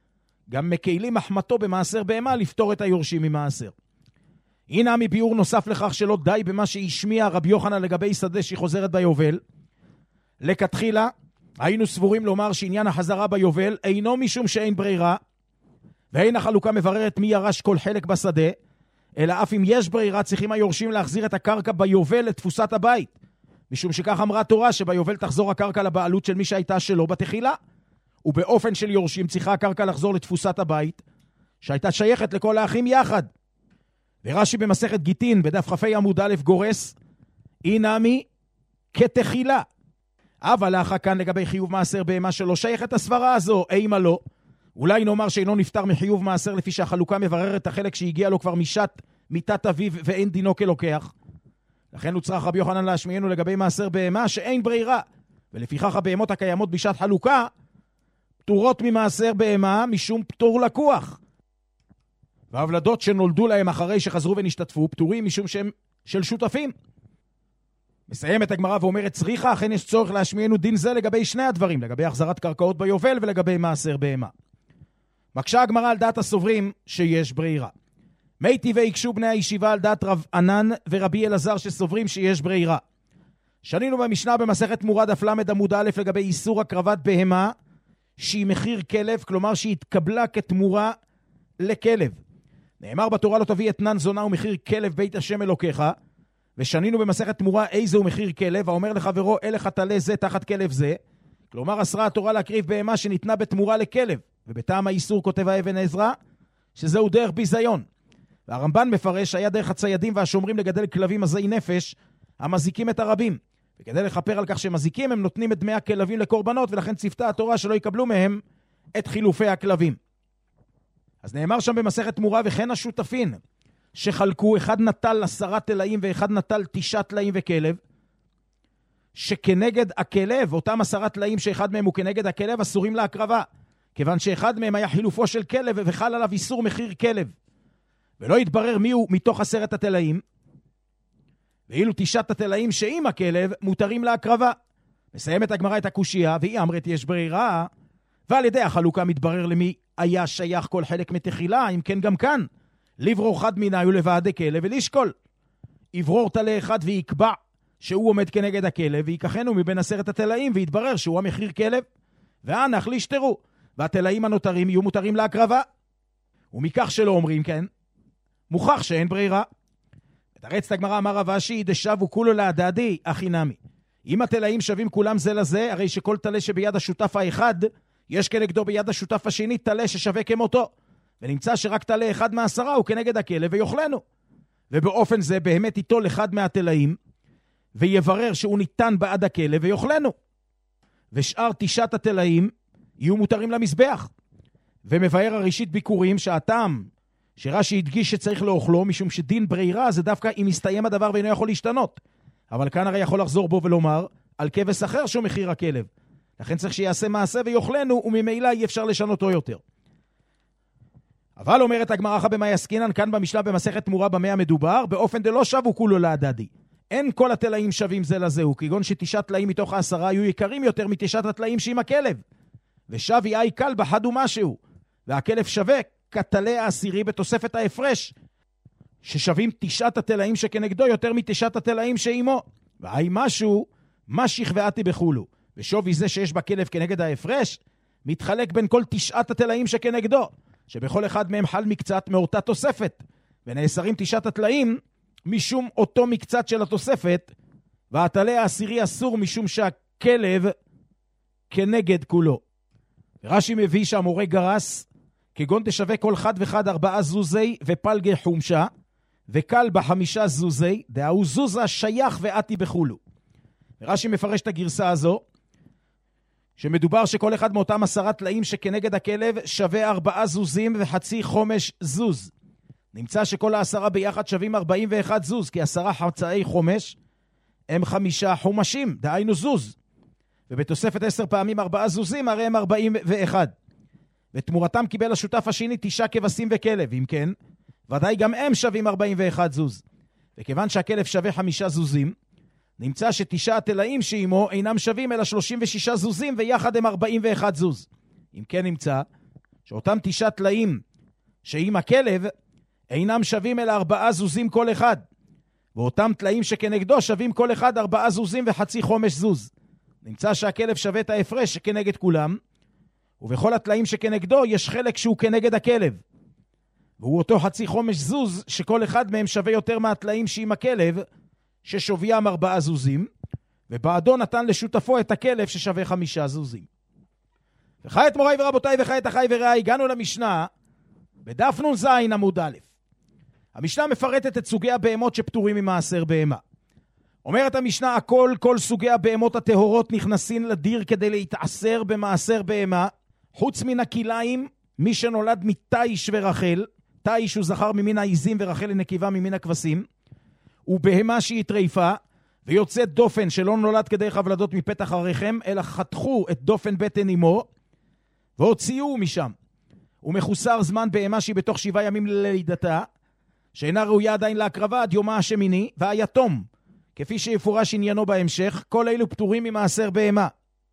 גם מקיילים מחמתו במעשר בהמה לפתור את היורשים ממעשר. הנה מביאור נוסף לכך שלא די במה שהשמיע רבי יוחנן לגבי שדה שהיא חוזרת ביובל. לכתחילה היינו סבורים לומר שעניין החזרה ביובל אינו משום שאין ברירה, ואין החלוקה מבררת מי ירש כל חלק בשדה, אלא אף אם יש ברירה צריכים היורשים להחזיר את הקרקע ביובל לתפוסת הבית, משום שכך אמרה תורה שביובל תחזור הקרקע לבעלות של מי שהייתה שלו בתחילה, ובאופן של יורשים צריכה הקרקע לחזור לתפוסת הבית שהייתה שייכת לכל האחים יחד. ורש"י במסכת גיטין בדף כ"ה עמוד א' גורס אינמי כתחילה, אבל לאחר כאן לגבי חיוב מעשר בהמה שלא שייכת הסברה הזו, אימה לא, אולי נאמר שאינו נפטר מחיוב מעשר לפי שהחלוקה מבררת את החלק שהגיע לו כבר משת מיתת אביו ואין דינו כלוקח. לכן הוצרך רבי יוחנן להשמיענו לגבי מעשר בהמה שאין ברירה, ולפיכך הבהמות הקיימות בשעת חלוקה פטורות ממעשר בהמה משום פטור לקוח, והוולדות שנולדו להם אחרי שחזרו ונשתתפו פטורים משום שהם של שותפים. מסיימת הגמרא ואומרת צריכה, אכן יש צורך להשמיענו דין זה לגבי שני הדברים, לגבי החזרת קרקעות ביובל ולגבי מעשר בהמה. מקשה הגמרא על דעת הסוברים שיש ברירה. מי טבעי יקשו בני הישיבה על דעת רב ענן ורבי אלעזר שסוברים שיש ברירה. שנינו במשנה במסכת תמורה דף למד עמוד א' לגבי איסור הקרבת בהמה שהיא מחיר כלב, כלומר שהיא התקבלה כתמורה לכלב. נאמר בתורה לא תביא אתנן זונה ומחיר כלב בית השם אלוקיך, ושנינו במסכת תמורה איזה הוא מחיר כלב, האומר לחברו אלך תלה זה תחת כלב זה, כלומר אסרה התורה להקריב בהמה שניתנה בתמורה לכלב, ובטעם האיסור כותב האבן עזרא שזהו דרך ביזיון. והרמב"ן מפרש היה דרך הציידים והשומרים לגדל כלבים עזי נפש המזיקים את הרבים, וכדי לכפר על כך שמזיקים הם נותנים את דמי הכלבים לקורבנות, ולכן צפתה התורה שלא יקבלו מהם את חילופי הכלבים. אז נאמר שם במסכת תמורה וכן השותפין שחלקו, אחד נטל עשרה תלאים ואחד נטל תשעה תלאים וכלב, שכנגד הכלב, אותם עשרה תלאים שאחד מהם הוא כנגד הכלב, אסורים להקרבה, כיוון שאחד מהם היה חילופו של כלב וחל עליו איסור מחיר כלב, ולא יתברר מי הוא מתוך עשרת התלאים, ואילו תשעת התלאים שעם הכלב מותרים להקרבה. מסיימת הגמרא את הקושייה, והיא אמרת יש ברירה, ועל ידי החלוקה מתברר למי היה שייך כל חלק מתחילה, אם כן גם כאן, לברור חד מיני ולוועדי כלב ולשקול. יברור תלה אחד ויקבע שהוא עומד כנגד הכלב, ויקחנו מבין עשרת התלאים, ויתברר שהוא המחיר כלב, ואנך לישתרו, והתלאים הנותרים יהיו מותרים להקרבה. ומכך שלא אומרים כן, מוכח שאין ברירה. תרץ הגמרא אמר רב אשי דשבו כולו להדדי אחי נמי. אם התלאים שווים כולם זה לזה, הרי שכל תלה שביד השותף האחד יש כנגדו ביד השותף השני תלה ששווה כמותו, ונמצא שרק תלה אחד מעשרה הוא כנגד הכלב ויוכלנו. ובאופן זה באמת איתו אחד מהתלאים ויברר שהוא ניתן בעד הכלב ויאכלנו. ושאר תשעת התלאים יהיו מותרים למזבח. ומבאר הראשית ביקורים שהטעם שרש"י הדגיש שצריך לאוכלו, משום שדין ברירה זה דווקא אם מסתיים הדבר ואינו יכול להשתנות. אבל כאן הרי יכול לחזור בו ולומר על כבש אחר שהוא מחיר הכלב. לכן צריך שיעשה מעשה ויאכלנו, וממילא אי אפשר לשנותו יותר. אבל אומרת הגמרא אחא במאי עסקינן, כאן במשנה במסכת תמורה במה המדובר, באופן דלא שבו כולו להדדי. אין כל התלאים שווים זה לזהו, כגון שתשעת תלאים מתוך העשרה היו יקרים יותר מתשעת התלאים שעם הכלב. ושבי אי קל בחד ומשהו, והכלב שווה כתלי העשירי בתוספת ההפרש, ששווים תשעת התלאים שכנגדו יותר מתשעת התלאים שעימו. ואי משהו, משיך ואתי בחולו. ושווי זה שיש בכלב כנגד ההפרש, מתחלק בין כל תשעת התלאים שכנגדו, שבכל אחד מהם חל מקצת מאותה תוספת, ונאסרים תשעת התלאים משום אותו מקצת של התוספת, והתלי העשירי אסור משום שהכלב כנגד כולו. רש"י מביא שהמורה גרס, כגון תשווה כל חד וחד ארבעה זוזי ופלגי חומשה, וקל בחמישה זוזי, דהאו זוזה שייך ואתי בחולו. רש"י מפרש את הגרסה הזו, שמדובר שכל אחד מאותם עשרה תלאים שכנגד הכלב שווה ארבעה זוזים וחצי חומש זוז. נמצא שכל העשרה ביחד שווים ארבעים ואחד זוז, כי עשרה חצאי חומש הם חמישה חומשים, דהיינו זוז. ובתוספת עשר פעמים ארבעה זוזים, הרי הם ארבעים ואחד. ותמורתם קיבל השותף השני תשעה כבשים וכלב, אם כן, ודאי גם הם שווים ארבעים ואחד זוז. וכיוון שהכלב שווה חמישה זוזים, נמצא שתשעה התלאים שעימו אינם שווים אלא שלושים ושישה זוזים, ויחד הם ארבעים ואחד זוז. אם כן נמצא שאותם תשעה תלאים שעם הכלב אינם שווים אלא ארבעה זוזים כל אחד, ואותם תלאים שכנגדו שווים כל אחד ארבעה זוזים וחצי חומש זוז. נמצא שהכלב שווה את ההפרש שכנגד כולם, ובכל התלאים שכנגדו יש חלק שהוא כנגד הכלב, והוא אותו חצי חומש זוז שכל אחד מהם שווה יותר מהתלאים שעם הכלב ששוויים ארבעה זוזים, ובעדו נתן לשותפו את הכלב ששווה חמישה זוזים. וחי את מוריי ורבותיי וחי את אחי ורעי, הגענו למשנה בדף נ"ז עמוד א'. המשנה מפרטת את סוגי הבהמות שפטורים ממעשר בהמה. אומרת המשנה, הכל, כל סוגי הבהמות הטהורות נכנסים לדיר כדי להתעשר במעשר בהמה, חוץ מן הכיליים, מי שנולד מתיש ורחל, תיש הוא זכר ממין העיזים ורחל לנקיבה ממין הכבשים, ובהמה שהיא טריפה, ויוצאת דופן שלא נולד כדרך הוולדות מפתח הרחם, אלא חתכו את דופן בטן אמו, והוציאו משם. ומחוסר זמן בהמה שהיא בתוך שבעה ימים ללידתה, שאינה ראויה עדיין להקרבה עד יומה השמיני, והיתום, כפי שיפורש עניינו בהמשך, כל אלו פטורים ממעשר בהמה.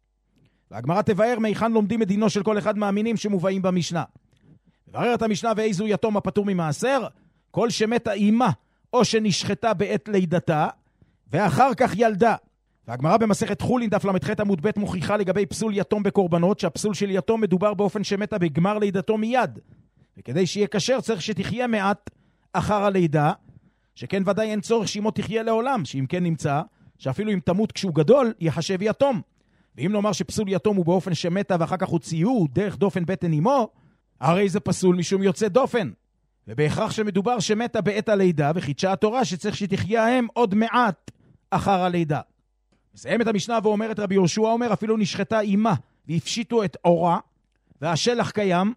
והגמרא תבאר מהיכן לומדים את דינו של כל אחד מהמינים שמובאים במשנה. מבררת המשנה ואיזו יתום הפטור ממעשר, כל שמתה אימה או שנשחטה בעת לידתה, ואחר כך ילדה. והגמרא במסכת חולין דף למ"ח עמוד ב' מוכיחה לגבי פסול יתום בקורבנות, שהפסול של יתום מדובר באופן שמתה בגמר לידתו מיד. וכדי שיהיה כשר צריך שתחיה מעט אחר הלידה, שכן ודאי אין צורך שאמו תחיה לעולם, שאם כן נמצא שאפילו אם תמות כשהוא גדול יחשב יתום. ואם נאמר שפסול יתום הוא באופן שמתה ואחר כך הוציאו דרך דופן בטן אמו, הרי זה פסול משום יוצא דופן. ובהכרח שמדובר שמתה בעת הלידה, וחידשה התורה שצריך שתחיה הם עוד מעט אחר הלידה. מסיים את המשנה ואומרת רבי יהושע אומר, אפילו נשחטה אימה והפשיטו את אורה, והשלח קיים,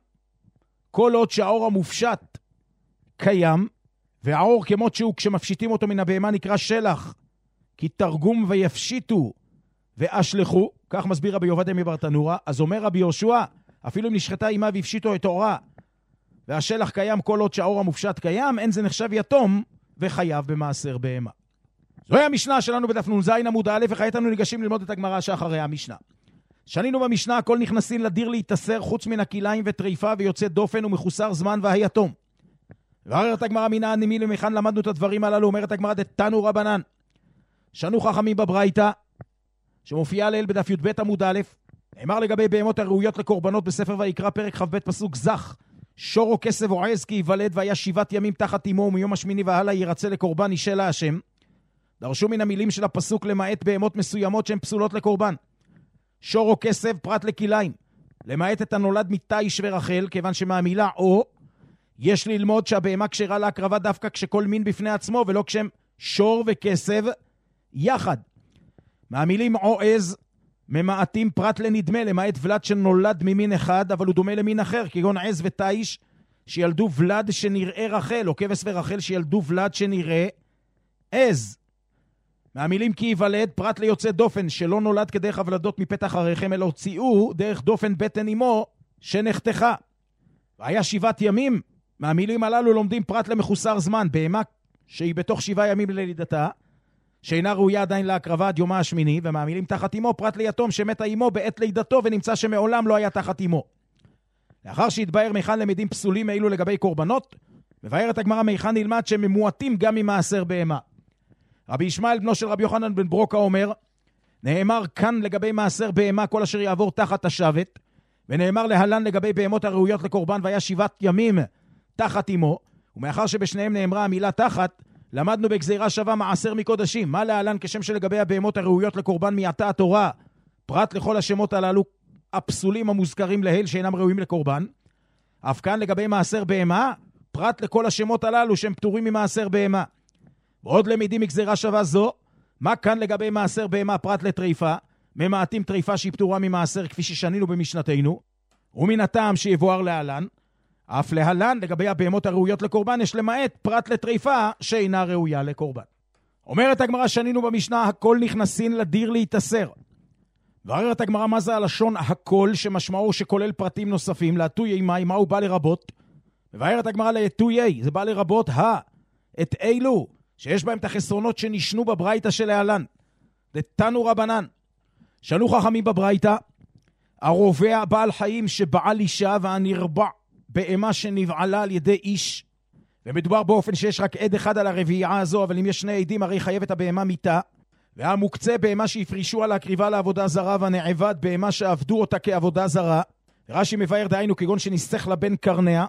כל עוד שהאור המופשט קיים, והאור כמות שהוא כשמפשיטים אותו מן הבהמה נקרא שלח, כי תרגום ויפשיטו ואשלחו, כך מסביר רבי עובדיה מברטנורה. אז אומר רבי יהושע, אפילו אם נשחטה אימה והפשיטו את אורה, והשלח קיים כל עוד שהאור המופשט קיים, אין זה נחשב יתום וחייב במעשר בהמה. זוהי המשנה שלנו בדף נ"ז עמוד א', וכעת אנו ניגשים ללמוד את הגמרא שאחרי המשנה. שנינו במשנה, הכל נכנסים לדיר להתאסר חוץ מן הכיליים וטריפה ויוצא דופן ומחוסר זמן והיתום. ועררת הגמרא מינה הנמי למכאן למדנו את הדברים הללו. אומרת הגמרא דתנו רבנן, שנו חכמים בברייתא, שמופיעה לעיל בדף י"ב עמוד א', נאמר לגבי בהמות הראויות לקורבנות בספר ויקרא פרק כ"ב פסוק זך, שור או כסף או עז כי ייוולד והיה שבעת ימים תחת אמו, ומיום השמיני והלאה ירצה לקורבן אישה להשם. דרשו מן המילים של הפסוק למעט בהמות מסוימות שהן פסולות לקורבן. שור או כסף פרט לכיליים, למעט את הנולד מתיש ורחל, כיוון שמהמילה או יש ללמוד שהבהמה כשרה להקרבה דווקא כשכל מין בפני עצמו, ולא כשם שור וכסף יחד. מהמילים עוז ממעטים פרט לנדמה, למעט ולד שנולד ממין אחד, אבל הוא דומה למין אחר, כגון עז ותיש, שילדו ולד שנראה רחל, או כבש ורחל שילדו ולד שנראה עז. מהמילים כי יוולד, פרט ליוצא דופן, שלא נולד כדרך הוולדות מפתח הרחם, אלא הוציאו דרך דופן בטן אמו שנחתכה. והיה שבעת ימים. מהמילים הללו לומדים פרט למחוסר זמן, בהמה שהיא בתוך שבעה ימים ללידתה, שאינה ראויה עדיין להקרבה עד יומה השמיני, ומהמילים תחת אמו, פרט ליתום שמתה אמו בעת לידתו, ונמצא שמעולם לא היה תחת אמו. לאחר שהתבאר מיכן למדים פסולים אילו לגבי קורבנות, מבארת הגמרא מיכן נלמד שהם ממועטים גם ממעשר בהמה. רבי ישמעאל בנו של רבי יוחנן בן ברוקה אומר, נאמר כאן לגבי מעשר בהמה כל אשר יעבור תחת השבת, ונאמר להלן לגבי בהמות הראויות לקורבן, והיה שבעת ימים תחת אמו, ומאחר שבשניהם נאמרה המילה תחת, למדנו בגזירה שווה מעשר מקודשים. מה להלן כשם שלגבי הבהמות הראויות לקורבן מעתה התורה, פרט לכל השמות הללו הפסולים המוזכרים להיל שאינם ראויים לקורבן, אף כאן לגבי מעשר בהמה, פרט לכל השמות הללו שהם פטורים ממעשר בהמה. ועוד למידים מגזירה שווה זו, מה כאן לגבי מעשר בהמה פרט לטריפה, ממעטים טריפה שהיא פטורה ממעשר כפי ששנינו במשנתנו, ומן הטעם שיבואר להלן, אף להלן לגבי הבהמות הראויות לקורבן יש למעט פרט לטריפה שאינה ראויה לקורבן. אומרת הגמרא שנינו במשנה, הכל נכנסין לדיר להתאסר. ועררת הגמרא מה זה הלשון הכל, שמשמעו שכולל פרטים נוספים, להטויי מים, מה הוא בא לרבות? ועררת הגמרא להטויי, זה בא לרבות ה, את אילו, שיש בהם את החסרונות שנשנו בברייתא של להלן. דתנו רבנן, שאלו חכמים בברייתא, הרובע בעל חיים שבעל אישה והנרבע בהמה שנבעלה על ידי איש, ומדובר באופן שיש רק עד אחד על הרביעה הזו, אבל אם יש שני עדים הרי חייבת הבהמה מיתה, והמוקצה בהמה שהפרישו על הקריבה לעבודה זרה, והנעבד בהמה שעבדו אותה כעבודה זרה. רש"י מבאר דהיינו כגון שנסתך לבן קרניה,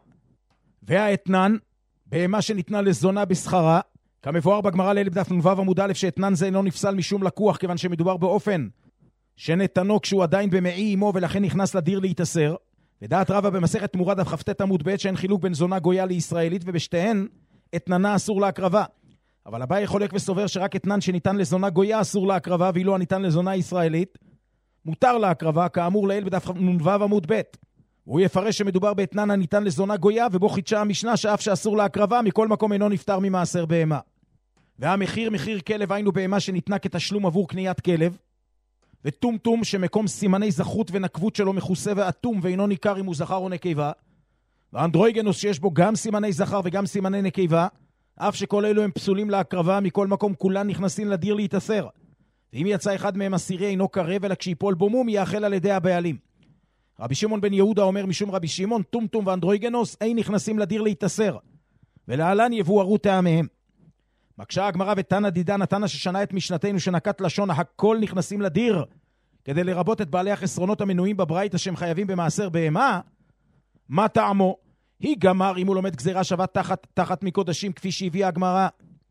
והאתנן בהמה שניתנה לזונה בשכרה, כמבואר בגמרא ליל בדף נ"ו עמוד א', שאתנן זה אינו נפסל משום לקוח, כיוון שמדובר באופן שנתנו כשהוא עדיין במעי אמו, ולכן נכנס לדיר להתאסר. ודעת רבא במסכת תמורה דף כ"ט עמוד ב' שאין חילוק בין זונה גויה לישראלית, ובשתיהן אתננה אסור להקרבה. אבל אביי חולק וסובר שרק אתנן שניתן לזונה גויה אסור להקרבה, ואילו הניתן לזונה ישראלית מותר להקרבה, כאמור לעיל בדף נ"ו עמוד ב'. הוא יפרש שמדובר באתנן הניתן לזונה גויה, ובו חידשה המשנה שאף שאסור להקרבה מכל מקום אינו נפטר ממעשר בהמה. והמחיר מחיר כלב, היינו בהמה שניתנה כתשלום עבור קניית כלב, וטומטום שמקום סימני זכות ונקבות שלו מכוסה ואטום ואינו ניכר אם הוא זכר או נקבה, ואנדרואיגנוס שיש בו גם סימני זכר וגם סימני נקבה, אף שכל אלו הם פסולים להקרבה, מכל מקום כולן נכנסים לדיר להתאסר. ואם יצא אחד מהם אסירי אינו קרב, אלא כשיפול בו מום יאכל על ידי הבעלים. רבי שמעון בן יהודה אומר משום רבי שמעון, טומטום ואנדרואיגנוס אין נכנסים לדיר להתאסר, ולהלן יבוארו טעמיהם. מקשה הגמרא ותנא דידן, התנא ששנה את משנתנו שנקט לשון הכל נכנסים לדיר, כדי לרבות את בעלי החסרונות המנויים בברייתא שהם חייבים במעשר בהמה, מה טעמו? היא גמר אם הוא לומד גזירה שווה תחת, תחת מקודשים, כפי שהביאה הגמרא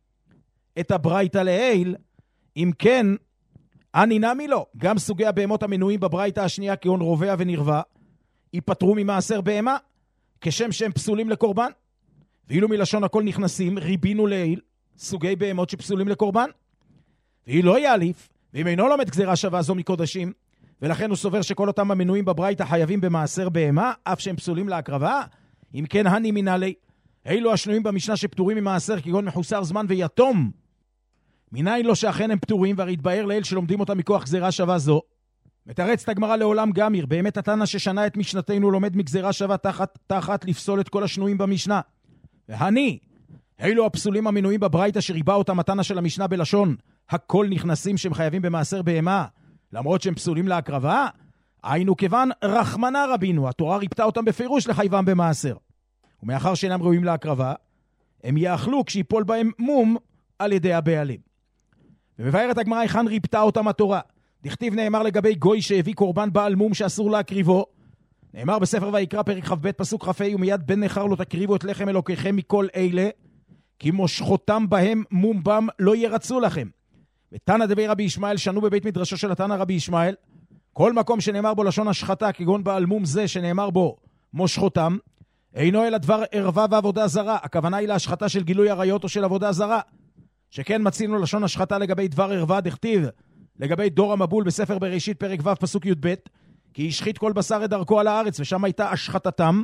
את הברייתא לעיל, אם כן, אני נמי לו, גם סוגי הבהמות המנויים בברייתא השנייה כהון רובע ונרווה, ייפטרו ממעשר בהמה, כשם שהם פסולים לקורבן, ואילו מלשון הכל נכנסים, ריבינו לעיל, סוגי בהמות שפסולים לקורבן, והיא לא יאליף, ואם אינו לומד גזירה שווה זו מקודשים, ולכן הוא סובר שכל אותם המנויים בברייתא חייבים במעשר בהמה, אף שהם פסולים להקרבה, אם כן הני מנהלי, אילו השנויים במשנה שפטורים ממעשר כגון מחוסר זמן ויתום, מניין לו שאכן הם פטורים, והרי התבאר לאל שלומדים אותם מכוח גזירה שווה זו. מתרץ את הגמרא לעולם גמיר, באמת התנא ששנה את משנתנו לומד מגזירה שווה תחת, תחת לפסול את כל השנויים במשנה. והני, אילו הפסולים המנויים בברייתא שריבה אותם התנא של המשנה בלשון הכל נכנסים שהם חייבים במעשר בהמה, למרות שהם פסולים להקרבה, היינו כיוון רחמנה רבינו, התורה ריפתה אותם בפירוש לחייבם במעשר. ומאחר שאינם ראויים להקרבה, הם יאכלו כשיפול בהם מום על ידי הבעלים. ומבארת הגמרא היכן ריפתה אותם התורה. דכתיב נאמר לגבי גוי שהביא קורבן בעל מום שאסור להקריבו. נאמר בספר ויקרא פרק כ"ב פסוק כ"ה, ומיד בן נחר לא תקריבו את לחם אלוקיכם מכל אלה, כי מושכותם בהם מום בם לא ירצו לכם. ותנא דבי רבי ישמעאל שנו בבית מדרשו של התנא רבי ישמעאל, כל מקום שנאמר בו לשון השחתה כגון בעל מום זה שנאמר בו מושכותם, אינו אלא דבר ערווה ועבודה זרה. הכוונה היא להשחתה של גילוי עריות או של עבודה זרה. שכן מצינו לשון השחתה לגבי דבר ערווה, דכתיב לגבי דור המבול בספר בראשית פרק ו' פסוק י' ב', כי השחית כל בשר את דרכו על הארץ, ושם הייתה השחתתם,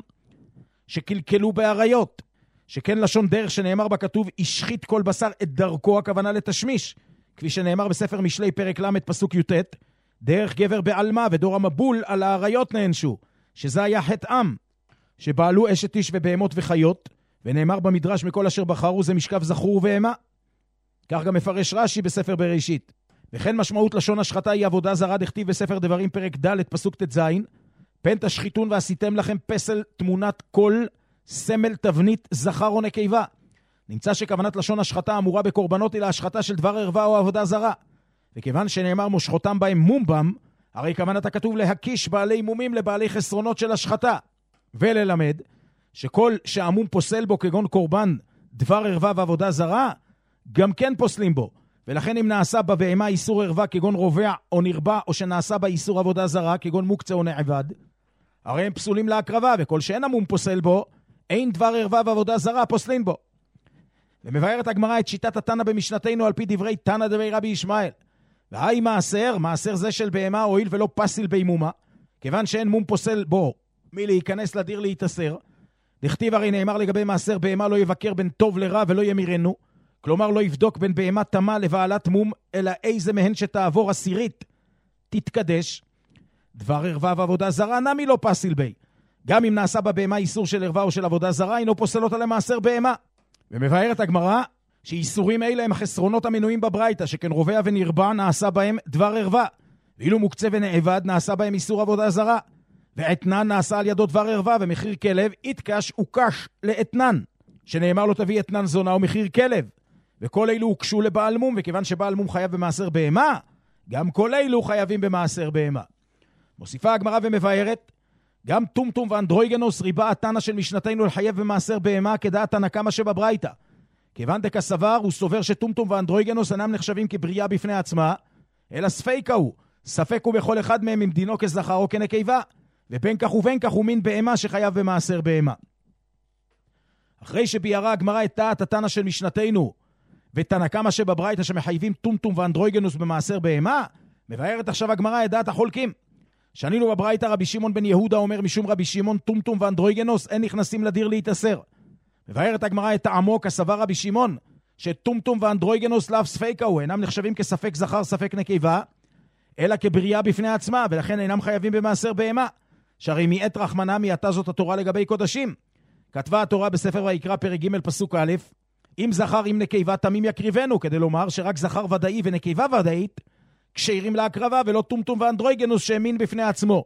שקלקלו בעריות. שכן לשון דרך שנאמר בכתוב, השחית כל בשר את דרכו, הכוונה לתשמיש. כפי שנאמר בספר משלי פרק ל' פסוק י' ט', דרך גבר בעלמה ודור המבול על העריות נענשו, שזה היה חטאם, שבעלו אשת איש ובהמות וחיות, ונאמר במדרש מכל אשר בחרו זה משכב זכור ובהמה. כך גם מפרש רש"י בספר בראשית. וכן משמעות לשון השחתה היא עבודה זרה, דכתיב בספר דברים פרק ד' פסוק ט"ז, פן תשחיתון ועשיתם לכם פסל תמונת כל סמל תבנית זכר או נקבה. נמצא שכוונת לשון השחתה אמורה בקורבנות היא להשחתה של דבר ערווה או עבודה זרה. וכיוון שנאמר מושחותם בהם מומבם, הרי כוונת הכתוב להקיש בעלי מומים לבעלי חסרונות של השחתה. וללמד שכל שהמום פוסל בו כגון קורבן דבר ערווה ועבודה זרה, גם כן פוסלים בו. ולכן אם נעשה בבהמה איסור ערווה כגון רובע או נרבע, או שנעשה בה איסור עבודה זרה כגון מוקצה או נעבד, הרי הם פסולים להקרבה, וכל שאין המום פוסל בו, אין דבר ערווה ועבודה זרה פוסלים בו. ומבארת הגמרא את שיטת התנא במשנתנו על פי דברי תנא דבי רבי ישמעאל. והי מעשר, מעשר זה של בהמה הועיל ולא פסיל בימומה, כיוון שאין מום פוסל בו מי להיכנס לדיר להתאסר. דכתיב הרי נאמר לגבי מעשר בהמה לא יבקר בין טוב לרע ולא ימירנו, כלומר לא יבדוק בין בהמה תמה לבעלת מום, אלא איזה מהן שתעבור עשירית תתקדש. דבר ערווה ועבודה זרה נמי לא פסיל בי, גם אם נעשה בבהמה איסור של ערווה או של עבודה זרה, אינו פוסל אותה למעשר בהמה. ומבארת הגמרא שאיסורים אלה הם החסרונות המנויים בברייתא, שכן רובע ונרבע נעשה בהם דבר ערווה, ואילו מוקצה ונעבד נעשה בהם איסור עבודה זרה, ואתנן נעשה על ידו דבר ערווה, ומחיר כלב יתקש וקש לאתנן, שנאמר לו תביא אתנן זונה ומחיר כלב. וכל אלו הוקשו לבעל מום, וכיוון שבעל מום חייב במעשר בהמה, גם כל אלו חייבים במעשר בהמה. מוסיפה הגמרא ומבארת, גם טומטום ואנדרוגנוס ריבה התנא של משנתנו לחייב במעשר בהמה כדעת תנא קמא שבברייתא. כיוון דקסבר הוא סובר שטומטום ואנדרוגנוס אינם נחשבים כבריאה בפני עצמה, אלא ספיקה הוא, ספק הוא בכל אחד מהם עם דינו כזכר או כנקבה, ובין כך ובין כך הוא מין בהמה שחייב במעשר בהמה. אחרי שביארה הגמרא את דעת התנא של משנתנו, ותנא קמא שבברייתא שמחייבים טומטום ואנדרוגנוס במעשר בהמה, מבארת עכשיו הגמרא את דעת החולקים. שנינו בברייתא רבי שמעון בן יהודה אומר משום רבי שמעון טומטום ואנדרוגנוס אין נכנסים לדיר להתאסר. מבארת הגמרא את טעמו כסבר רבי שמעון שטומטום ואנדרוגנוס לאו ספיקה הוא, אינם נחשבים כספק זכר ספק נקבה, אלא כבריאה בפני עצמה, ולכן אינם חייבים במעשר בהמה. שהרי מעת רחמנה מעתה זאת התורה לגבי קודשים. כתבה התורה בספר ויקרא פרק ג' פסוק א', אם זכר אם נקבה תמים יקריבנו, כדי לומר שרק זכר ודאי ונקבה ודאית כשרים להקרבה, ולא טומטום ואנדרוגנוס שהאמין בפני עצמו.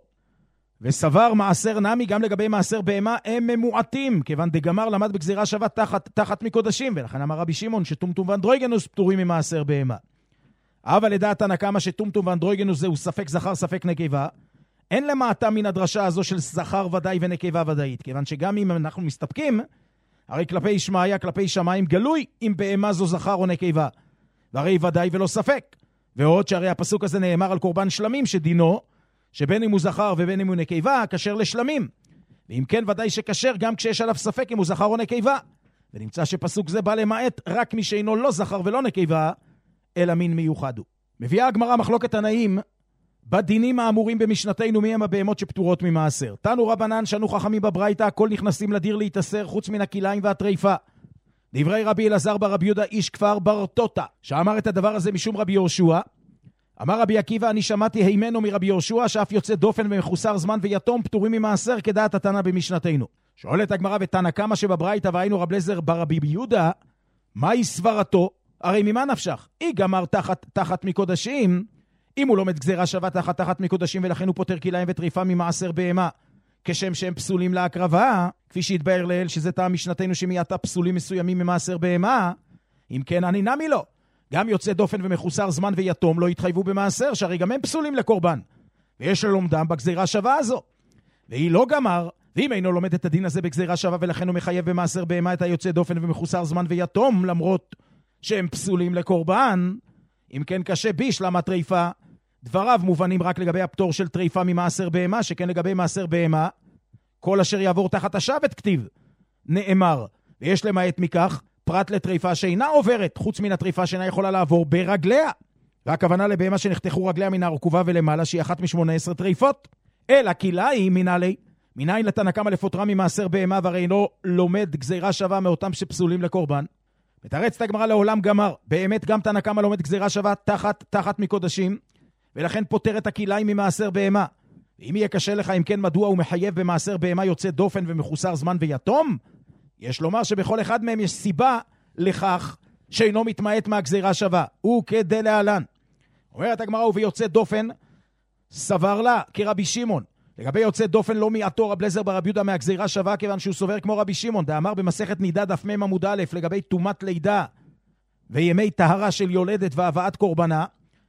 וסבר מעשר נמי גם לגבי מעשר בהמה הם ממועטים, כיוון דגמר למד בגזירה שווה תחת, תחת מקודשים, ולכן אמר רבי שמעון שטומטום ואנדרוגנוס פטורים ממעשר בהמה. אבל לדעת תנא קמא שטומטום ואנדרוגנוס זהו ספק זכר ספק נקבה, אין למעטה מן הדרשה הזו של זכר ודאי ונקבה ודאית, כיוון שגם אם אנחנו מסתפקים, הרי כלפי שמעיה, כלפי שמיים גלוי אם בהמה זו זכר או נקבה, והרי ודאי ולא ספק. ועוד שהרי הפסוק הזה נאמר על קורבן שלמים שדינו, שבין אם הוא זכר ובין אם הוא נקבה, כשר לשלמים. ואם כן ודאי שכשר גם כשיש עליו ספק אם הוא זכר או נקבה. ונמצא שפסוק זה בא למעט רק מי שאינו לא זכר ולא נקבה, אלא מין מיוחד הוא. מביאה הגמרא מחלוקת תנאים בדינים האמורים במשנתנו מי הם הבהמות שפטורות ממעשר. תנו רבנן שנו חכמים בברייתא, הכל נכנסים לדיר להתאסר חוץ מן הכליים והטריפה. דברי רבי אלעזר ברבי יהודה איש כפר ברטוטה, שאמר את הדבר הזה משום רבי יהושע. אמר רבי עקיבא, אני שמעתי הימנו מרבי יהושע, שאף יוצא דופן ומחוסר זמן ויתום פטורים ממעשר כדעת התנא במשנתנו. שואלת הגמרא ותנא קמא שבברייתא והיינו רב אליעזר ברבי יהודה, מהי סברתו? הרי ממה נפשך? היא גמר תחת תחת מקודשים, אם הוא לומד גזירה שווה תחת תחת מקודשים ולכן הוא פוטר כליים וטריפה ממעשר בהמה, כשם שהם פסולים להקרבה, כפי שהתבאר לאל שזה טעם משנתנו שמייתה פסולים מסוימים ממעשר בהמה, אם כן אני נמי לו. גם יוצא דופן ומחוסר זמן ויתום לא יתחייבו במעשר, שהרי גם הם פסולים לקורבן. ויש ללומדם בגזירה שווה הזו. והיא לא גמר, ואם אינו לומד את הדין הזה בגזירה שווה ולכן הוא מחייב במעשר בהמה את היוצא דופן ומחוסר זמן ויתום, למרות שהם פסולים לקורבן, אם כן קשה ביש למה טריפה, דבריו מובנים רק לגבי הפטור של טריפה ממעשר בהמה, שכן לגבי מעשר בהמה, כל אשר יעבור תחת השבת כתיב, נאמר, ויש למעט מכך, פרט לטריפה שאינה עוברת, חוץ מן הטריפה שאינה יכולה לעבור ברגליה. והכוונה לבהמה שנחתכו רגליה מן הרכובה ולמעלה, שהיא אחת משמונה עשרה טריפות. אלא כילה היא מנהלי, מניין לתנא קמא לפוטרה ממעשר בהמה, והרי אינו לומד גזירה שווה מאותם שפסולים לקורבן. מתרצת הגמרא לעולם גמר, באמת גם תנא קמא לומד גזירה שווה תחת, תחת מקודשים, ולכן פותר את הכילה היא ממעשר בהמה. ואם יהיה קשה לך, אם כן, מדוע הוא מחייב במעשר בהמה יוצא דופן ומחוסר זמן ויתום? יש לומר שבכל אחד מהם יש סיבה לכך שאינו מתמעט מהגזירה שווה. הוא כדי להלן. אומרת הגמרא, וביוצא דופן סבר לה כרבי שמעון. לגבי יוצא דופן לא מעטו רב אליעזר ברבי יהודה מהגזירה שווה, כיוון שהוא סובר כמו רבי שמעון. דאמר במסכת נידה דף מ' עמוד א' לגבי תומת לידה וימי טהרה של יולדת והבאת קורבנה,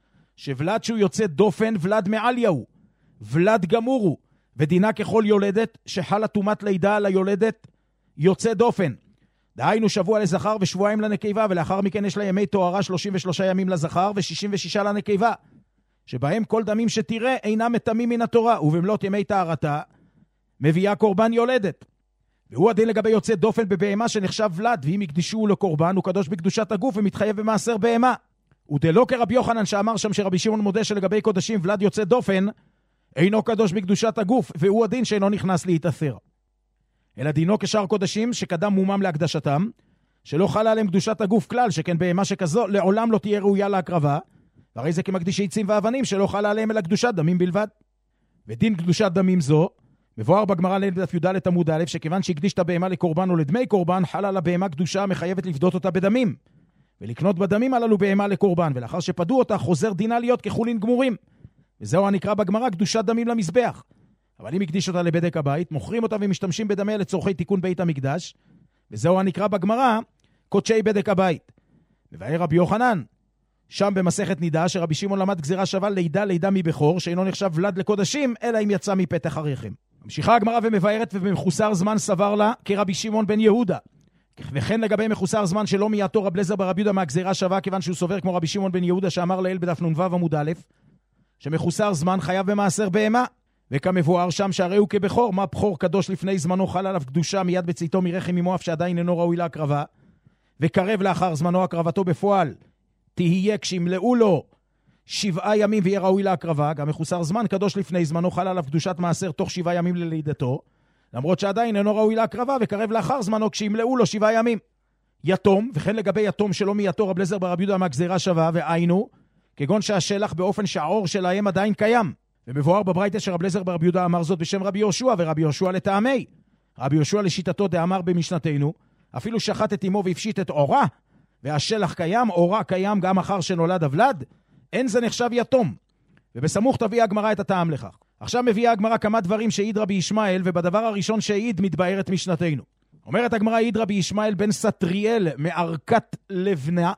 שוולד שהוא יוצא דופן ולד מעליה הוא, ולד גמור הוא, ודינה ככל יולדת שחלה תומת לידה על היולדת יוצא דופן. דהיינו שבוע לזכר ושבועיים לנקבה, ולאחר מכן יש לה ימי טהרה שלושים ושלושה ימים לזכר ושישים ושישה לנקבה, שבהם כל דמים שתראה אינם מטמאים מן התורה, ובמלאת ימי טהרתה מביאה קורבן יולדת. והוא הדין לגבי יוצא דופן בבהמה שנחשב ולד, ואם יקדישו לקורבן הוא קדוש בקדושת הגוף ומתחייב במעשר בהמה. ודלא כרבי יוחנן שאמר שם שרבי שמעון מודה שלגבי קודשים ולד יוצא דופן אינו קדוש בקדושת הגוף, והוא הדין שאינו נכנס להתאסר. אלא דינו כשאר קודשים שקדם מומם להקדשתם, שלא חלה עליהם קדושת הגוף כלל, שכן בהמה שכזו לעולם לא תהיה ראויה להקרבה, והרי זה כמקדישי עצים ואבנים שלא חלה עליהם אלא קדושת דמים בלבד. ודין קדושת דמים זו מבואר בגמרא לדף י"ד עמוד א', שכיוון שהקדיש את הבהמה לקורבן או לדמי קורבן, חלה על הבהמה קדושה מחייבת לפדות אותה בדמים, ולקנות בדמים הללו בהמה לקורבן, ולאחר שפדו אותה חוזר דינה להיות כחולין גמורים. וזהו הנקרא בגמרא קדושת דמים למזבח. אבל אם הקדיש אותה לבדק הבית, מוכרים אותה ומשתמשים בדמיה לצורכי תיקון בית המקדש, וזהו הנקרא בגמרא קודשי בדק הבית. ובאי רבי יוחנן שם במסכת נידה שרבי שמעון למד גזירה שווה לידה לידה מבכור, שאינו נחשב ולד לקודשים אלא אם יצא מפתח הרחם. ממשיכה הגמרא ומבארת, ובמחוסר זמן סבר לה כרבי שמעון בן יהודה. וכן לגבי מחוסר זמן שלא מעטו רב אליעזר ברבי יהודה מהגזירה שווה, כיוון שהוא סובר כמו רבי שמעון בן יהודה שאמר לאל בדף נ"ו עמוד א', שמחוסר זמן חייב במעשר בהמה. וכמבואר שם שהרי הוא כבכור, מה בכור קדוש לפני זמנו חל עליו קדושה מיד בצאתו מרחם אמו, אף שעדיין אינו ראוי להקרבה, וקרב לאחר זמנו הקרבתו בפועל תהיה כשימלאו לו שבעה ימים ויהיה ראוי להקרבה. גם מחוסר זמן קדוש לפני זמנו חל עליו קדושת מעשר תוך שבעה ימים ללידתו, למרות שעדיין אינו ראוי להקרבה, וקרב לאחר זמנו כשימלאו לו שבעה ימים. יתום, וכן לגבי יתום שלא מיתו רב אליעזר ברבי יהודה מהגזירה שווה, ועיינו כגון שהשלח באופן שהעור שלהם עדיין קיים. ומבואר בברייתא שרב אליעזר ברבי יהודה אמר זאת בשם רבי יהושע, ורבי יהושע לטעמי. רבי יהושע לשיטתו דאמר במשנתנו, אפילו שחט את אמו והפשיט את אורה, והשלח קיים, אורה קיים גם אחר שנולד הוולד, אין זה נחשב יתום. ובסמוך תביא הגמרא את הטעם לכך. עכשיו מביאה הגמרא כמה דברים שהעיד רבי ישמעאל, ובדבר הראשון שהעיד מתבארת משנתנו. אומרת הגמרא, העיד רבי ישמעאל בן סטריאל מארכת לבנה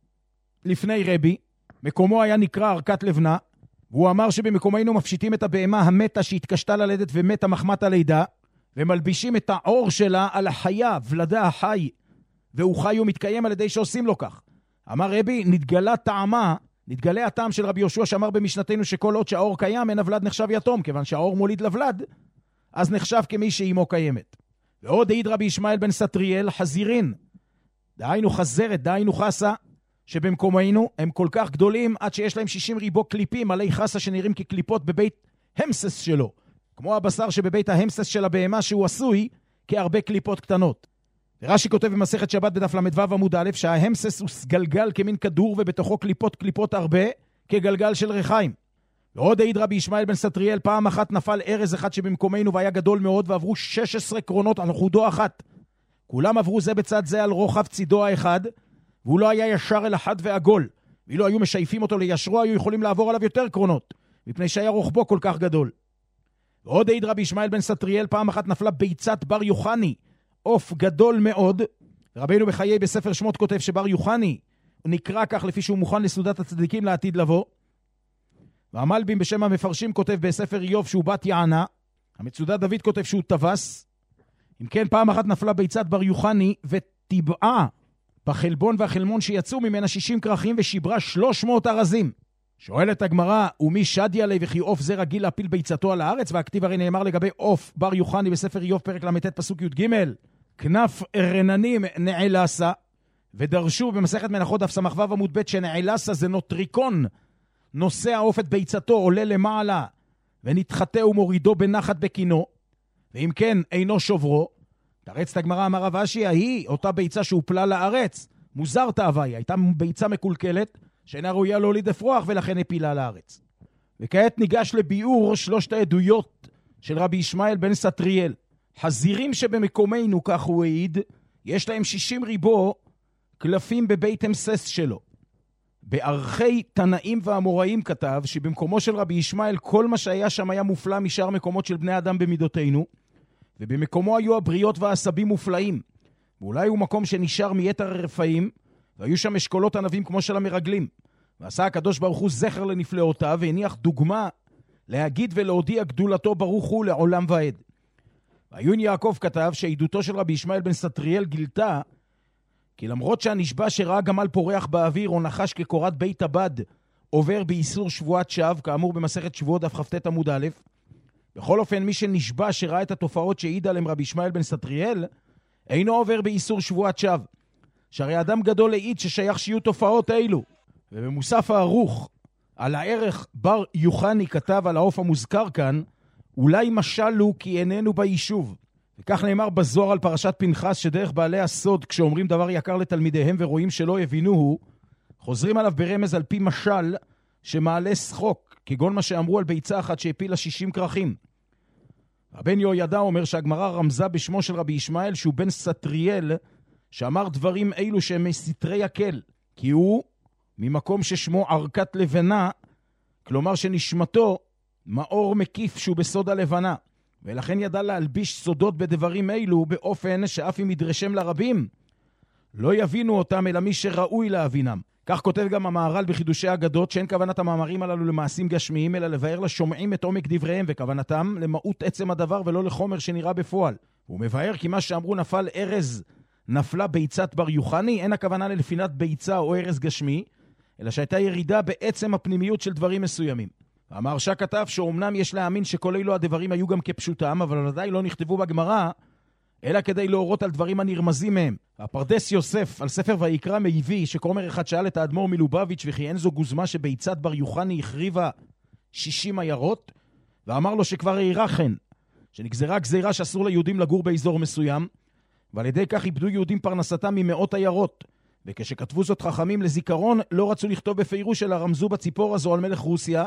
לפני רבי, מקומו היה נקרא ארכת לבנה, והוא אמר שבמקומנו מפשיטים את הבהמה המתה שהתקשתה ללדת ומתה מחמת הלידה, ומלבישים את העור שלה על החיה, ולדה החי, והוא חי ומתקיים על ידי שעושים לו כך. אמר רבי, נתגלה טעמה, נתגלה הטעם של רבי יהושע שאמר במשנתנו שכל עוד שהעור קיים אין הוולד נחשב יתום, כיוון שהעור מוליד לוולד, אז נחשב כמי שאימו קיימת. ועוד העיד רבי ישמעאל בן סטריאל חזירין, דהיינו חזרת, דהיינו חסה, שבמקומנו הם כל כך גדולים עד שיש להם שישים ריבו קליפים עלי חסה שנראים כקליפות בבית המסס שלו, כמו הבשר שבבית ההמסס של הבהמה שהוא עשוי כהרבה קליפות קטנות. ורש"י כותב במסכת שבת בדף למדוו עמוד א' שההמסס הוא סגלגל כמין כדור ובתוכו קליפות קליפות הרבה כגלגל של רחיים. ועוד העיד רבי ישמעאל בן סטריאל, פעם אחת נפל ארז אחד שבמקומנו והיה גדול מאוד, ועברו שש עשרה קרונות על חודו אחת. כולם עברו זה בצד זה על רוחב צידו האחד, והוא לא היה ישר אל אחד ועגול. ואילו היו משייפים אותו לישרו, היו יכולים לעבור עליו יותר קרונות, מפני שהיה רוחבו כל כך גדול. ועוד העיד רבי ישמעאל בן סטריאל, פעם אחת נפלה ביצת בר יוחני, עוף גדול מאוד. רבינו בחיי בספר שמות כותב שבר יוחני הוא נקרא כך לפי שהוא מוכן לסעודת הצדיקים לעתיד לבוא. והמלבים בשם המפרשים כותב בספר איוב שהוא בת יענה. המצודת דוד כותב שהוא טווס. אם כן, פעם אחת נפלה ביצת בר יוחני וטבעה בחלבון והחלמון שיצאו ממנה שישים כרכים ושיברה שלוש מאות ארזים. שואלת הגמרא, ומי שדיה לי וכי עוף זה רגיל להפיל ביצתו על הארץ? והכתיב הרי נאמר לגבי עוף בר יוחני בספר איוב פרק למתת פסוק י' ג' כנף רננים נעלסה, ודרשו במסכת מנחות דף סמ"ו עמוד ב' שנעלסה זה נוטריקון, נושא העוף את ביצתו עולה למעלה ונתחתה ומורידו בנחת בקינו, ואם כן אינו שוברו. תרץ את הגמרא, אמר רב אשי, היא אותה ביצה שהופלה לארץ, מוזר תאווה, הייתה ביצה מקולקלת שאינה ראויה להוליד אפרוח ולכן הפילה לארץ. וכעת ניגש לביאור שלושת העדויות של רבי ישמעאל בן סטריאל. חזירים שבמקומנו, כך הוא העיד, יש להם שישים ריבו קלפים בבית המסס שלו. בערכי תנאים ואמוראים כתב שבמקומו של רבי ישמעאל כל מה שהיה שם היה מופלא משאר מקומות של בני אדם במידותינו, ובמקומו היו הבריות והעשבים מופלאים, ואולי הוא מקום שנשאר מיתר הרפאים, והיו שם אשכולות ענבים כמו של המרגלים. ועשה הקדוש ברוך הוא זכר לנפלאותיו, והניח דוגמה להגיד ולהודיע גדולתו ברוך הוא לעולם ועד. והיון יעקב כתב שעדותו של רבי ישמעאל בן סטריאל גילתה כי למרות שהנשבע שראה גמל פורח באוויר או נחש כקורת בית הבד עובר באיסור שבועת שווא, כאמור במסכת שבועות דף כ"ט עמוד א', בכל אופן מי שנשבע שראה את התופעות שהעיד עליהם רבי ישמעאל בן סטריאל אינו עובר באיסור שבועת שווא, שהרי אדם גדול העיד ששייך שיהיו תופעות אלו. ובמוסף הערוך על הערך בר יוחני כתב על העוף המוזכר כאן, אולי משל הוא כי איננו ביישוב. וכך נאמר בזוהר על פרשת פנחס, שדרך בעלי הסוד כשאומרים דבר יקר לתלמידיהם ורואים שלא הבינוהו, חוזרים עליו ברמז על פי משל שמעלה שחוק, כגון מה שאמרו על ביצה אחת שהפילה שישים כרכים. הבן יהוידע אומר שהגמרא רמזה בשמו של רבי ישמעאל שהוא בן סטריאל, שאמר דברים אילו שהם מסתרי הקל, כי הוא ממקום ששמו ערכת לבנה, כלומר שנשמתו מאור מקיף שהוא בסוד הלבנה, ולכן ידע להלביש סודות בדברים אילו באופן שאף אם ידרשם לרבים לא יבינו אותם אלא מי שראוי להבינם. כך כותב גם המהר"ל בחידושי אגדות, שאין כוונת המאמרים הללו למעשים גשמיים אלא לבאר לשומעים את עומק דבריהם, וכוונתם למהות עצם הדבר ולא לחומר שנראה בפועל. הוא מבאר כי מה שאמרו נפל ארז נפלה ביצת בר יוחני, אין הכוונה ללפינת ביצה או ארז גשמי, אלא שהייתה ירידה בעצם הפנימיות של דברים מסוימים. המהרש"א כתב שאומנם יש להאמין שכל אלו הדברים היו גם כפשוטם, אבל ודאי לא נכתבו בגמרא, אלא כדי להורות על דברים הנרמזים מהם. הפרדס יוסף על ספר ויקרא מייבי, שכומר אחד שאל את האדמו"ר מלובביץ' וכי אין זו גוזמה שביצת בר יוחני החריבה שישים עיירות, ואמר לו שכבר העירה כן, שנגזרה גזירה שאסור ליהודים לגור באזור מסוים, ועל ידי כך איבדו יהודים פרנסתם ממאות עיירות. וכשכתבו זאת חכמים לזיכרון, לא רצו לכתוב בפירוש אלא רמזו בציפור הזו על מלך רוסיה,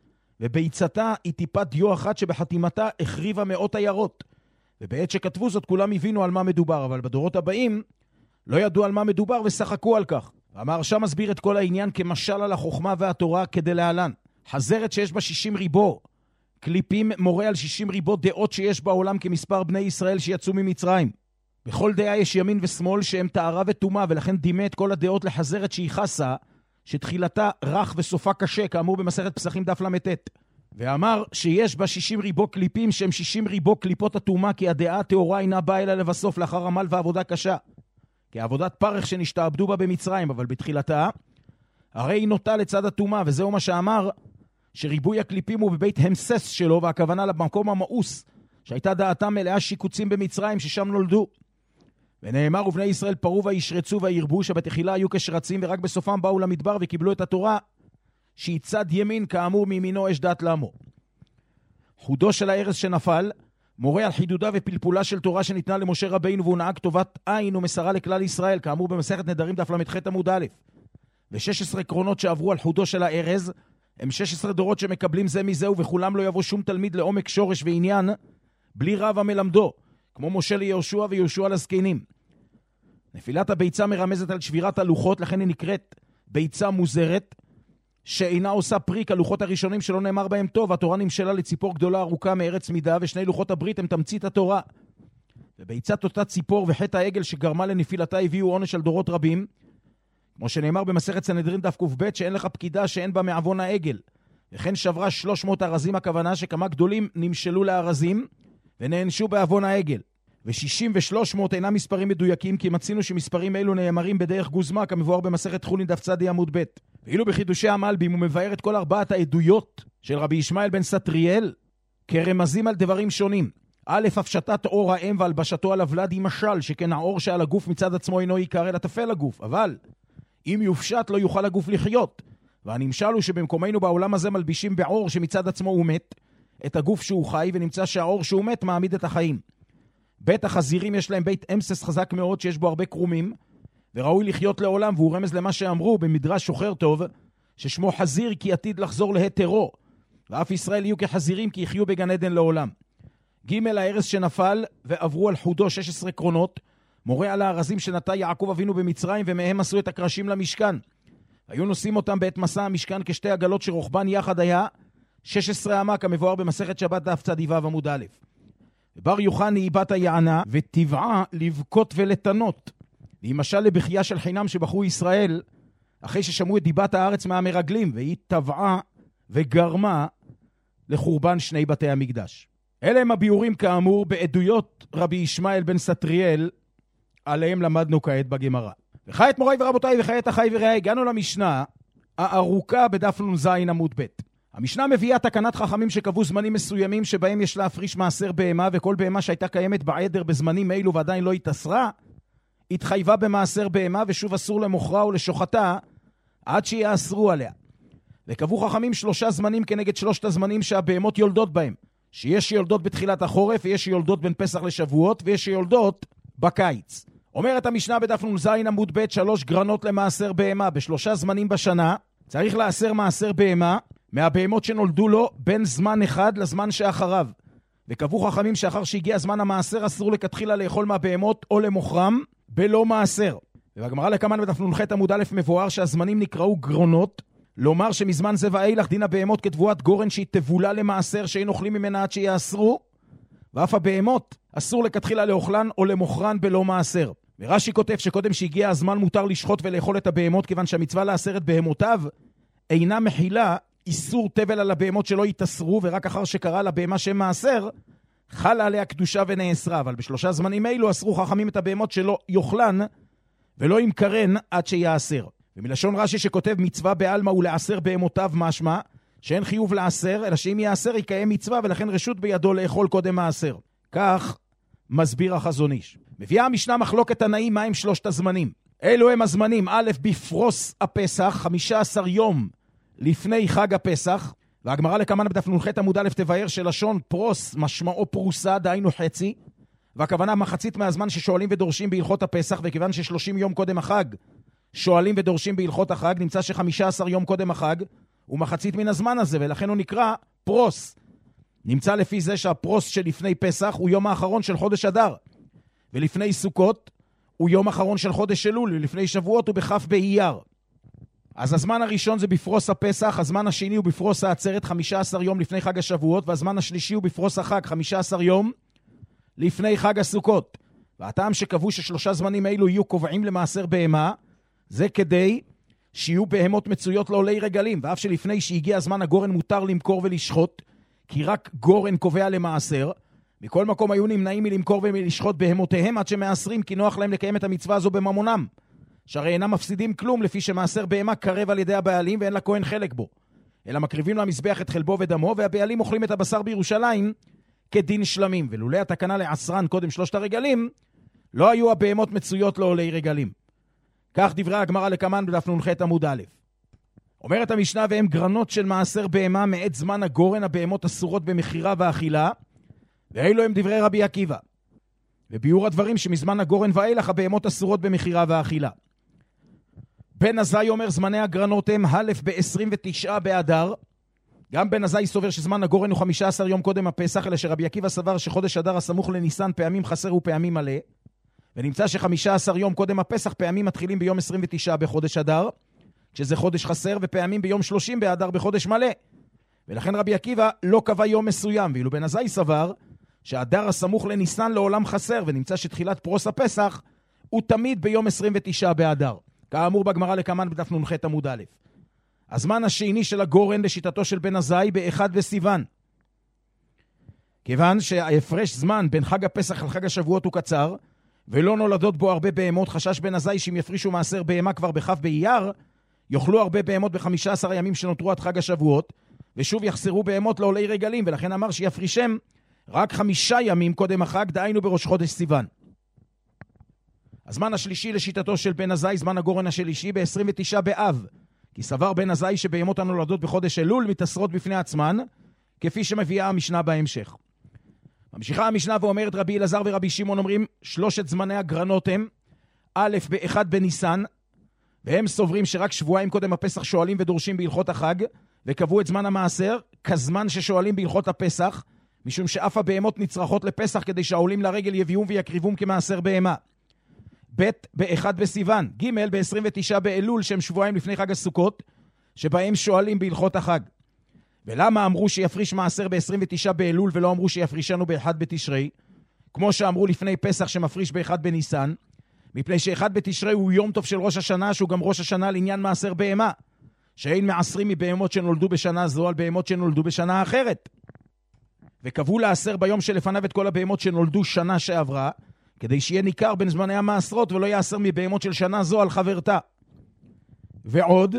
וביצתה היא טיפת דיו אחת שבחתימתה החריבה מאות עיירות. ובעת שכתבו זאת כולם הבינו על מה מדובר, אבל בדורות הבאים לא ידעו על מה מדובר ושחקו על כך. המהרש"א מסביר את כל העניין כמשל על החוכמה והתורה כדי להלן. חזרת שיש בה שישים ריבו, קליפים מורה על שישים ריבו דעות שיש בעולם כמספר בני ישראל שיצאו ממצרים. בכל דעה יש ימין ושמאל שהם טהרה וטומאה, ולכן דימה את כל הדעות לחזרת שהיא חסה, שתחילתה רך וסופה קשה, כאמור במסכת פסחים דף למתת. ואמר שיש בה שישים ריבו קליפים שהם שישים ריבו קליפות הטומאה, כי הדעה התאורה אינה באה אלא לבסוף לאחר עמל ועבודה קשה, כעבודת פרך שנשתעבדו בה במצרים, אבל בתחילתה הרי היא נוטה לצד הטומאה, וזהו מה שאמר שריבוי הקליפים הוא בבית המסס שלו, והכוונה למקום המאוס שהייתה דעתם מלאה שיקוצים במצרים ששם נולדו. ונאמר ובני ישראל פרו וישרצו וירבו, שבתחילה היו כשרצים ורק בסופם באו למדבר וקיבלו את התורה שהיא צד ימין, כאמור מימינו אש דת למו. חודו של הארז שנפל מורה על חידודה ופלפולה של תורה שניתנה למשה רבינו, והוא נהג טובת עין ומסרה לכלל ישראל, כאמור במסכת נדרים דף למ"ח עמוד א'. ו-שש עשרה קרונות שעברו על חודו של הארז הם שש עשרה דורות שמקבלים זה מזהו, וכולם לא יבוא שום תלמיד לעומק שורש ועניין בלי רב המלמדו, כמו משה ליהושע ויהושע לזקנים. נפילת הביצה מרמזת על שבירת הלוחות, לכן היא נקראת ביצה מוזרת, שאינה עושה פרי כלוחות הראשונים שלא נאמר בהם טוב. התורה נמשלה לציפור גדולה ארוכה מארץ מידה, ושני לוחות הברית הם תמצית התורה. וביצת אותה ציפור וחטא העגל שגרמה לנפילתה הביאו עונש על דורות רבים, כמו שנאמר במסכת סנהדרין דף ק"ב, שאין לך פקידה שאין בה מעוון העגל. וכן שברה שלוש מאות ארזים, הכוונה שכמה גדולים נמשלו לארזים ונענשו בעוון העגל. ו-שישים ו-שלוש מאות אינם מספרים מדויקים, כי מצינו שמספרים אלו נאמרים בדרך גוזמה, כמבואר במסכת חולין דף צדי עמוד ב'. ואילו בחידושי המלבים הוא מבאר את כל ארבעת העדויות של רבי ישמעאל בן סטריאל כרמזים על דברים שונים. א', הפשטת אור האם והלבשתו על הוולד היא משל, שכן האור שעל הגוף מצד עצמו אינו עיקר אלא תפל הגוף. אבל אם יופשט לא יוכל הגוף לחיות. והנמשל הוא שבמקומנו בעולם הזה מלבישים באור שמצד עצמו הוא מת, את הגוף שהוא חי, ונמצא שהאור שהוא מת מעמיד את החיים. בית החזירים יש להם בית אמסס חזק מאוד שיש בו הרבה קרומים, וראוי לחיות לעולם, והוא רמז למה שאמרו במדרש שוחר טוב, ששמו חזיר כי עתיד לחזור להטרו, ואף ישראל יהיו כחזירים כי יחיו בגן עדן לעולם. ג' הארץ שנפל ועברו על חודו שש עשרה קרונות, מורה על הארזים שנטע יעקב אבינו במצרים, ומהם עשו את הקרשים למשכן. היו נושאים אותם בעת מסע המשכן כשתי עגלות שרוחבן יחד היה שש עשרה אמה, כמבואר במסכת שבת דף צדיו עמוד א'. ובר יוחנן היא בת היענה, וטבעה לבכות ולתנות. והיא משל לבכייה של חינם שבחרו ישראל, אחרי ששמעו את דיבת הארץ מהמרגלים, והיא טבעה וגרמה לחורבן שני בתי המקדש. אלה הם הביאורים כאמור בעדויות רבי ישמעאל בן סטריאל, עליהם למדנו כעת בגמרא. וכעת מוריי ורבותיי וכעת אחי ורעי, הגענו למשנה הארוכה בדף נ"ז עמוד ב'. המשנה מביאה תקנת חכמים שקבעו זמנים מסוימים שבהם יש להפריש מעשר בהמה, וכל בהמה שהייתה קיימת בעדר בזמנים אלו ועדיין לא התאסרה, התחייבה במעשר בהמה, ושוב אסור למוכרה ולשוחטה עד שיאסרו עליה. וקבעו חכמים שלושה זמנים כנגד שלושת הזמנים שהבהמות יולדות בהם, שיש יולדות בתחילת החורף, ויש יולדות בין פסח לשבועות, ויש יולדות בקיץ. אומרת המשנה בדף נ"ז עמוד ב', שלוש גרנות למעשר בהמה בשלושה זמנים בשנה, צריך לאסר מעשר בהמה מהבהמות שנולדו לו בין זמן אחד לזמן שאחריו. וקבעו חכמים שאחר שהגיע זמן המעשר אסור לכתחילה לאכול מהבהמות או למוכרם בלא מעשר. ובגמרא לקמן בדף נ"ח עמוד א' מבואר שהזמנים נקראו גרונות, לומר שמזמן זה ואילך דין הבהמות כתבואת גורן שהיא תבולה למעשר שאין אוכלים ממנה עד שיאסרו, ואף הבהמות אסור לכתחילה לאוכלן או למוכרן בלא מעשר. ורש"י כותב שקודם שהגיע הזמן מותר לשחוט ולאכול את הבהמות, כיוון שהמצווה לאסר את בהמותיו אינה מכילה איסור טבל על הבהמות שלא יתאסרו, ורק אחר שקרה לבהמה שם מעשר חלה עליה קדושה ונאסרה. אבל בשלושה זמנים אלו אסרו חכמים את הבהמות שלא יאכלן ולא ימכרן עד שיאסר. ומלשון רש"י שכותב מצווה בעלמא ולאסר בהמותיו, משמע שאין חיוב לאסר, אלא שאם יאסר יקיים מצווה, ולכן רשות בידו לאכול קודם מעשר. כך מסביר החזון איש. מביאה המשנה מחלוקת תנאים מהם שלושת הזמנים. אלו הם הזמנים: א', בפרוס הפסח, חמישה עשר יום לפני חג הפסח, והגמרא לקמן בדף נ"ח עמוד א' תבהר שלשון פרוס משמעו פרוסה, דהיינו חצי, והכוונה מחצית מהזמן ששואלים ודורשים בהלכות הפסח, וכיוון ש-שלושים יום קודם החג שואלים ודורשים בהלכות החג, נמצא ש-חמישה עשר יום קודם החג הוא מחצית מן הזמן הזה, ולכן הוא נקרא פרוס. נמצא לפי זה שהפרוס שלפני פסח הוא יום האחרון של חודש אדר, ולפני סוכות הוא יום האחרון של חודש אלול, ולפני שבועות הוא בכף באייר. אז הזמן הראשון זה בפרוס הפסח, הזמן השני הוא בפרוס העצרת, חמישה עשר יום לפני חג השבועות, והזמן השלישי הוא בפרוס החג, חמישה עשר יום לפני חג הסוכות. והטעם שקבעו ששלושה זמנים אלו יהיו קובעים למעשר בהמה, זה כדי שיהיו בהמות מצויות לעולי רגלים, ואף שלפני שהגיע הזמן הגורן מותר למכור ולשחוט, כי רק גורן קובע למעשר. מכל מקום היו נמנעים מלמכור ולשחוט בהמותיהם עד שמאסרים, כי נוח להם לקיים את המצווה הזו בממונם, שהרי אינם מפסידים כלום, לפי שמעשר בהמה קרב על ידי הבעלים ואין לכהן חלק בו, אלא מקריבים למזבח את חלבו ודמו, והבעלים אוכלים את הבשר בירושלים כדין שלמים. ולולא התקנה לעשרן קודם שלושת הרגלים, לא היו הבהמות מצויות לעולי רגלים. כך דברי הגמרא לקמן בדף נ"ח עמוד א'. אומרת המשנה, והם גרנות של מעשר בהמה מעת זמן הגורן, הבהמות אסורות במחירה ואכילה, ואלו הם דברי רבי עקיבא. וביאור הדברים שמזמן הגורן ואילך הבהמות אסורות במחירה ואכילה. בן עזאי אומר זמני הגרנות הם א' ב-עשרים ותשעה באדר. גם בן עזאי סובר שזמן הגורן הוא חמישה עשר יום קודם הפסח, אלא שרבי עקיבא סבר שחודש אדר הסמוך לניסן פעמים חסר ופעמים מלא, ונמצא ש-חמישה עשר יום קודם הפסח פעמים מתחילים ביום עשרים ותשעה בחודש אדר, כשזה חודש חסר, ופעמים ביום שלושים באדר בחודש מלא. ולכן רבי עקיבא לא קבע יום מסוים, ואילו בן עזאי סבר שהאדר הסמוך לניסן לעולם חסר, ונמצא שתחילת פרוס הפסח הוא תמיד ביום עשרים ותשעה באדר, כאמור בגמרא לקמן בדף נ"ח עמוד א'. הזמן השני של הגורן לשיטתו של בן עזאי באחד בסיוון, כיוון שההפרש זמן בין חג הפסח לחג השבועות הוא קצר, ולא נולדות בו הרבה בהמות, חשש בן עזאי שאם יפרישו מעשר בהמה כבר בכף באייר, יאכלו הרבה בהמות ב-חמישה עשר הימים שנותרו עד חג השבועות, ושוב יחסרו בהמות לעולי רגלים, ולכן אמר שיפרישם רק חמישה ימים קודם החג, דהיינו בראש חודש סיוון. הזמן השלישי לשיטתו של בן עזאי, זמן הגורן השלישי, ב-עשרים ותשעה באב, כי סבר בן עזאי שבהמות הנולדות בחודש אלול מתעשרות בפני עצמן, כפי שמביאה המשנה בהמשך. ממשיכה המשנה ואומרת, רבי אלעזר ורבי שמעון אומרים, שלושת זמני הגרנות הם, א' באחד בניסן, והם סוברים שרק שבועיים קודם הפסח שואלים ודורשים בהלכות החג, וקבעו את זמן המעשר כזמן ששואלים בהלכות הפסח, משום שאף הבהמות נצרכות לפסח כדי שהעולים לרגל יביאום ויקריבום כמעשר בהמה. ב' באחד בסיוון, ג' ב-עשרים ותשעה באלול, שהם שבועיים לפני חג הסוכות, שבהם שואלים בהלכות החג. ולמה אמרו שיפריש מעשר ב-עשרים ותשעה באלול ולא אמרו שיפרישנו באחד בתשרי? כמו שאמרו לפני פסח שמפריש באחד בניסן, מפני שאחד בתשרי הוא יום טוב של ראש השנה, שהוא גם ראש השנה לעניין מעשר בהמה, שאין מעשרים מבהמות שנולדו בשנה זו על בהמות שנולדו בשנה אחרת. וקבעו לעשר ביום שלפניו את כל הבהמות שנולדו שנה שעברה, כדי שיהיה ניכר בין זמני המעשרות ולא יעשר מבהמות של שנה זו על חברתה. ועוד,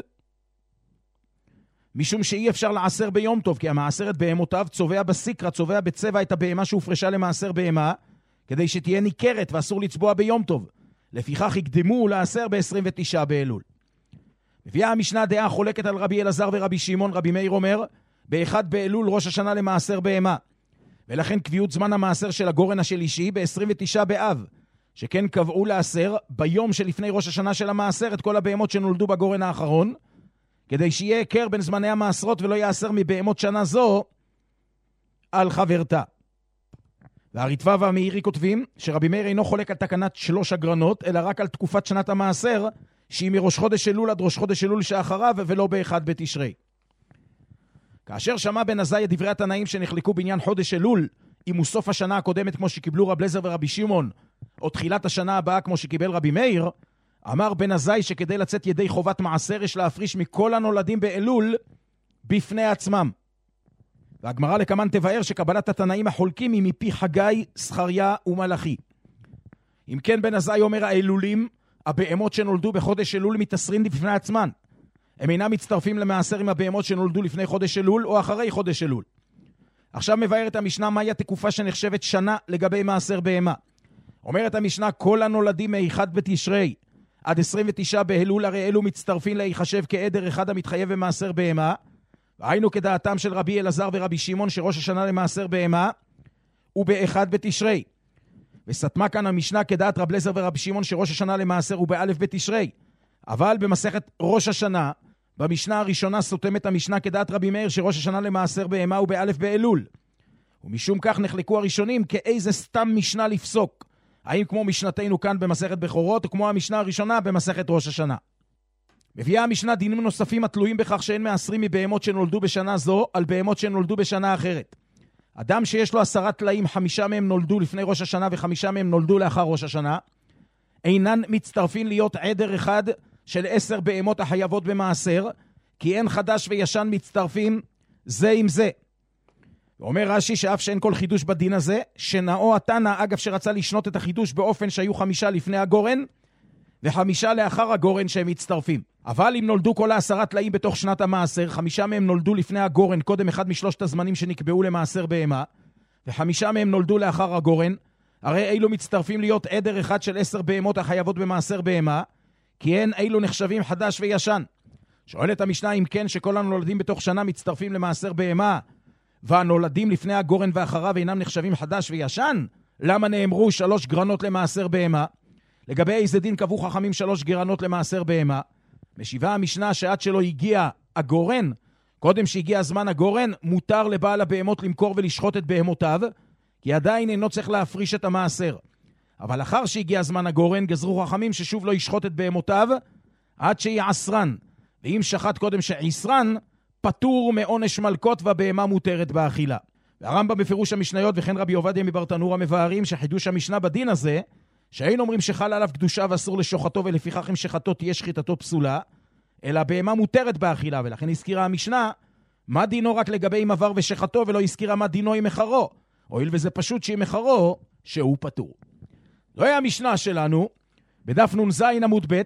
משום שאי אפשר לעשר ביום טוב, כי המעשרת בהמותיו צובע בסיקרה, צובע בצבע את הבהמה שהופרשה למעשר בהמה, כדי שתהיה ניכרת ואסור לצבוע ביום טוב. לפיכך יקדמו לעשר ב-עשרים ותשעה באלול. מביאה המשנה דעה חולקת על רבי אלעזר ורבי שמעון. רבי מאיר אומר, באחד באלול ראש השנה למעשר בהמה, ולכן קביעות זמן המעשר של הגורן השלישי ב-עשרים ותשעה באב, שכן קבעו לעשר ביום שלפני ראש השנה של המעשר את כל הבהמות שנולדו בגורן האחרון, כדי שיהיה הכר בין זמני המעשרות ולא יעשר מבהמות שנה זו על חברתה. והריטב"א והמאירי כותבים שרבי מאיר אינו חולק על תקנת שלוש הגרנות, אלא רק על תקופת שנת המעשר, שהיא מראש חודש אלול עד ראש חודש אלול שאחריו, ולא באחד בתשרי. כאשר שמע בן עזאי את דברי התנאים שנחלקו בעניין חודש אלול, אם הוא סוף השנה הקודמת כמו שקיבלו רב אליעזר ורבי שמעון, או תחילת השנה הבאה כמו שקיבל רבי מאיר, אמר בן עזאי שכדי לצאת ידי חובת מעשר יש להפריש מכל הנולדים באלול בפני עצמם. והגמרא לקמן תבאר שקבלת התנאים החולקים היא מפי חגי, זכריה ומלאכי. אם כן בן עזאי אומר, האלולים, הבהמות שנולדו בחודש אלול מתעשרים בפני עצמן. הם אינם מצטרפים למעשר עם הבהמות שנולדו לפני חודש אלול או אחרי חודש אלול. עכשיו מבארת המשנה מהי התקופה שנחשבת שנה לגבי מעשר בהמה. אומרת המשנה, כל הנולדים מאחד בתשרי עד עשרים ותשעה באלול, הרי אלו מצטרפים להיחשב כעדר אחד המתחייב במעשר בהמה, והיינו כדעתם של רבי אלעזר ורבי שמעון שראש השנה למעשר בהמה הוא באחד בתשרי. וסתמה כאן המשנה כדעת רב אליעזר ורבי שמעון שראש השנה למעשר הוא באלף בתשרי. אבל במסכת ראש השנה, במשנה הראשונה סותמת המשנה כדעת רבי מאיר שראש השנה למעשר בהמה הוא באלף באלול. ומשום כך נחלקו הראשונים כאיזה סתם משנה לפסוק. האם כמו משנתנו כאן במסכת בכורות, או כמו המשנה הראשונה במסכת ראש השנה. מביאה המשנה דינים נוספים התלויים בכך שאין מעשרים מבהמות שנולדו בשנה זו על בהמות שנולדו בשנה אחרת. אדם שיש לו עשרה תלאים, חמישה מהם נולדו לפני ראש השנה וחמישה מהם נולדו לאחר ראש השנה, אינן מצטרפים להיות עדר אחד של עשר בהמות החייבות במעשר, כי אין חדש וישן מצטרפים זה עם זה. ואומר רש"י שאף שאין כל חידוש בדין הזה, שנאו התנא אגב שרצה לשנות את החידוש באופן שהיו חמישה לפני הגורן, וחמישה לאחר הגורן שהם מצטרפים. אבל אם נולדו כל העשרה תלאים בתוך שנת המעשר, חמישה מהם נולדו לפני הגורן, קודם אחד משלושת הזמנים שנקבעו למעשר בהמה, וחמישה מהם נולדו לאחר הגורן, הרי אילו מצטרפים להיות עדר אחד של עשר בהמות החייבות במעשר בהמה, כי הן אילו נחשבים חדש וישן. שואלת המשנה אם כן שכל הנולדים בתוך שנה מצטרפים למעשר בהמה, והנולדים לפני הגורן ואחריו אינם נחשבים חדש וישן, למה נאמרו שלוש גרנות למעשר בהמה? לגבי איזה דין קבעו חכמים שלוש גרנות למעשר בהמה? משיבה המשנה שעד שלא הגיע הגורן, קודם שהגיע זמן הגורן, מותר לבעל הבהמות למכור ולשחוט את בהמותיו, כי עדיין אינו צריך להפריש את המעשר. אבל אחר שהגיע זמן הגורן, גזרו חכמים ששוב לא ישחוט את בהמותיו, עד שיעשרן. ואם שחט קודם שעשרן, פטור מעונש מלקות והבהמה מותרת באכילה. והרמב"ם בפירוש המשניות וכן רבי עובדיה מברטנורה מבארים שחידוש המשנה בדין הזה, שאין אומרים שחל עליו קדושה ואסור לשוחטו ולפיכך אם שחטו תהיה שחיטתו פסולה, אלא בהמה מותרת באכילה. ולכן הזכירה המשנה מה דינו רק לגבי אם עבר ושחטו, ולא הזכירה מה דינו עם מחרו, הואיל וזה פשוט שעם מחרו שהוא פטור. זוהי המשנה שלנו בדף נ"ז עמוד ב'.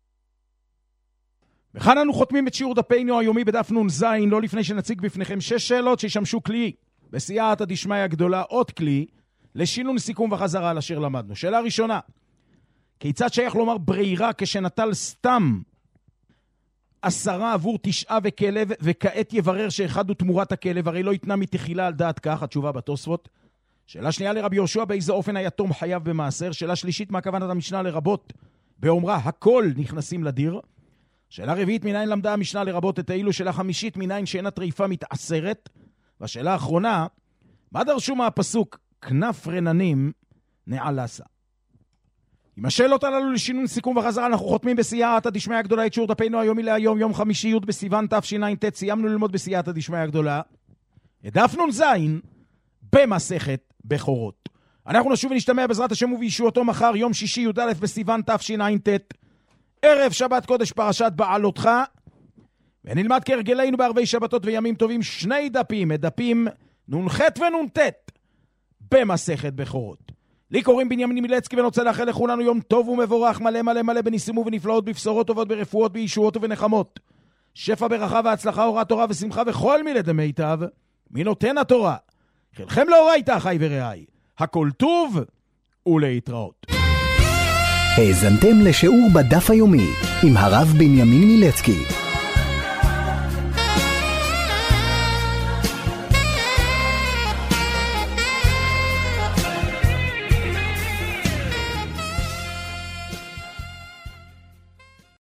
וכאן אנו חותמים את שיעור דפינו היומי בדף נ"ז, לא לפני שנציג בפניכם שש שאלות שישמשו כלי בסייעתא דשמיא הגדולה, עוד כלי לשינון סיכום וחזרה על אשר למדנו. שאלה ראשונה, כיצד שייך לומר ברירה כשנטל סתם עשרה עבור תשעה וכלב, וכעת יברר שאחד הוא תמורת הכלב, הרי לא יתנה מתחילה על דעת כך? התשובה בתוספות. שאלה שנייה לרבי יהושע, באיזה אופן היתום חייב במעשר? שאלה שלישית, מה כוונת המשנה לרבות באומרה הכל נכנסים לדיר? שאלה רביעית, מניין למדה המשנה לרבות את האילו? שאלה חמישית, מניין שאינה טריפה מתעשרת? והשאלה האחרונה, מה דרשו מהפסוק כנף רננים נעלסה? עם השאלות הללו לשינון סיכום וחזרה, אנחנו חותמים בסייעתא דשמיא הגדולה את שיעור דפנו היומי להיום, יום חמישי י' בסיוון תשע"ט. סיימנו ללמוד בסייעתא דשמיא הגדולה את דף נ"ז במסכת בכורות. אנחנו נשוב ונשתמע בעזרת השם ובישועתו מחר, יום שישי י"א בסיוון תשע"ט, ערב שבת קודש פרשת בעלותך, ונלמד כהרגלנו בערבי שבתות וימים טובים שני דפים, את דפים נ"ח ונ"ט במסכת בכורות. לי קוראים בנימין מילצקי, ונוצא לאחל לכולנו יום טוב ומבורך, מלא מלא מלא בניסים ובנפלאות, בבשורות טובות, ברפואות, בישועות ובנחמות, שפע ברכה והצלחה, אורת תורה ושמחה וכל מילי דמיטב מנותן התורה. חלכם לאורייתא אחי ורעי, הכל טוב ולהתראות. האזנתם לשיעור בדף היומי עם הרב בנימין מילצקי.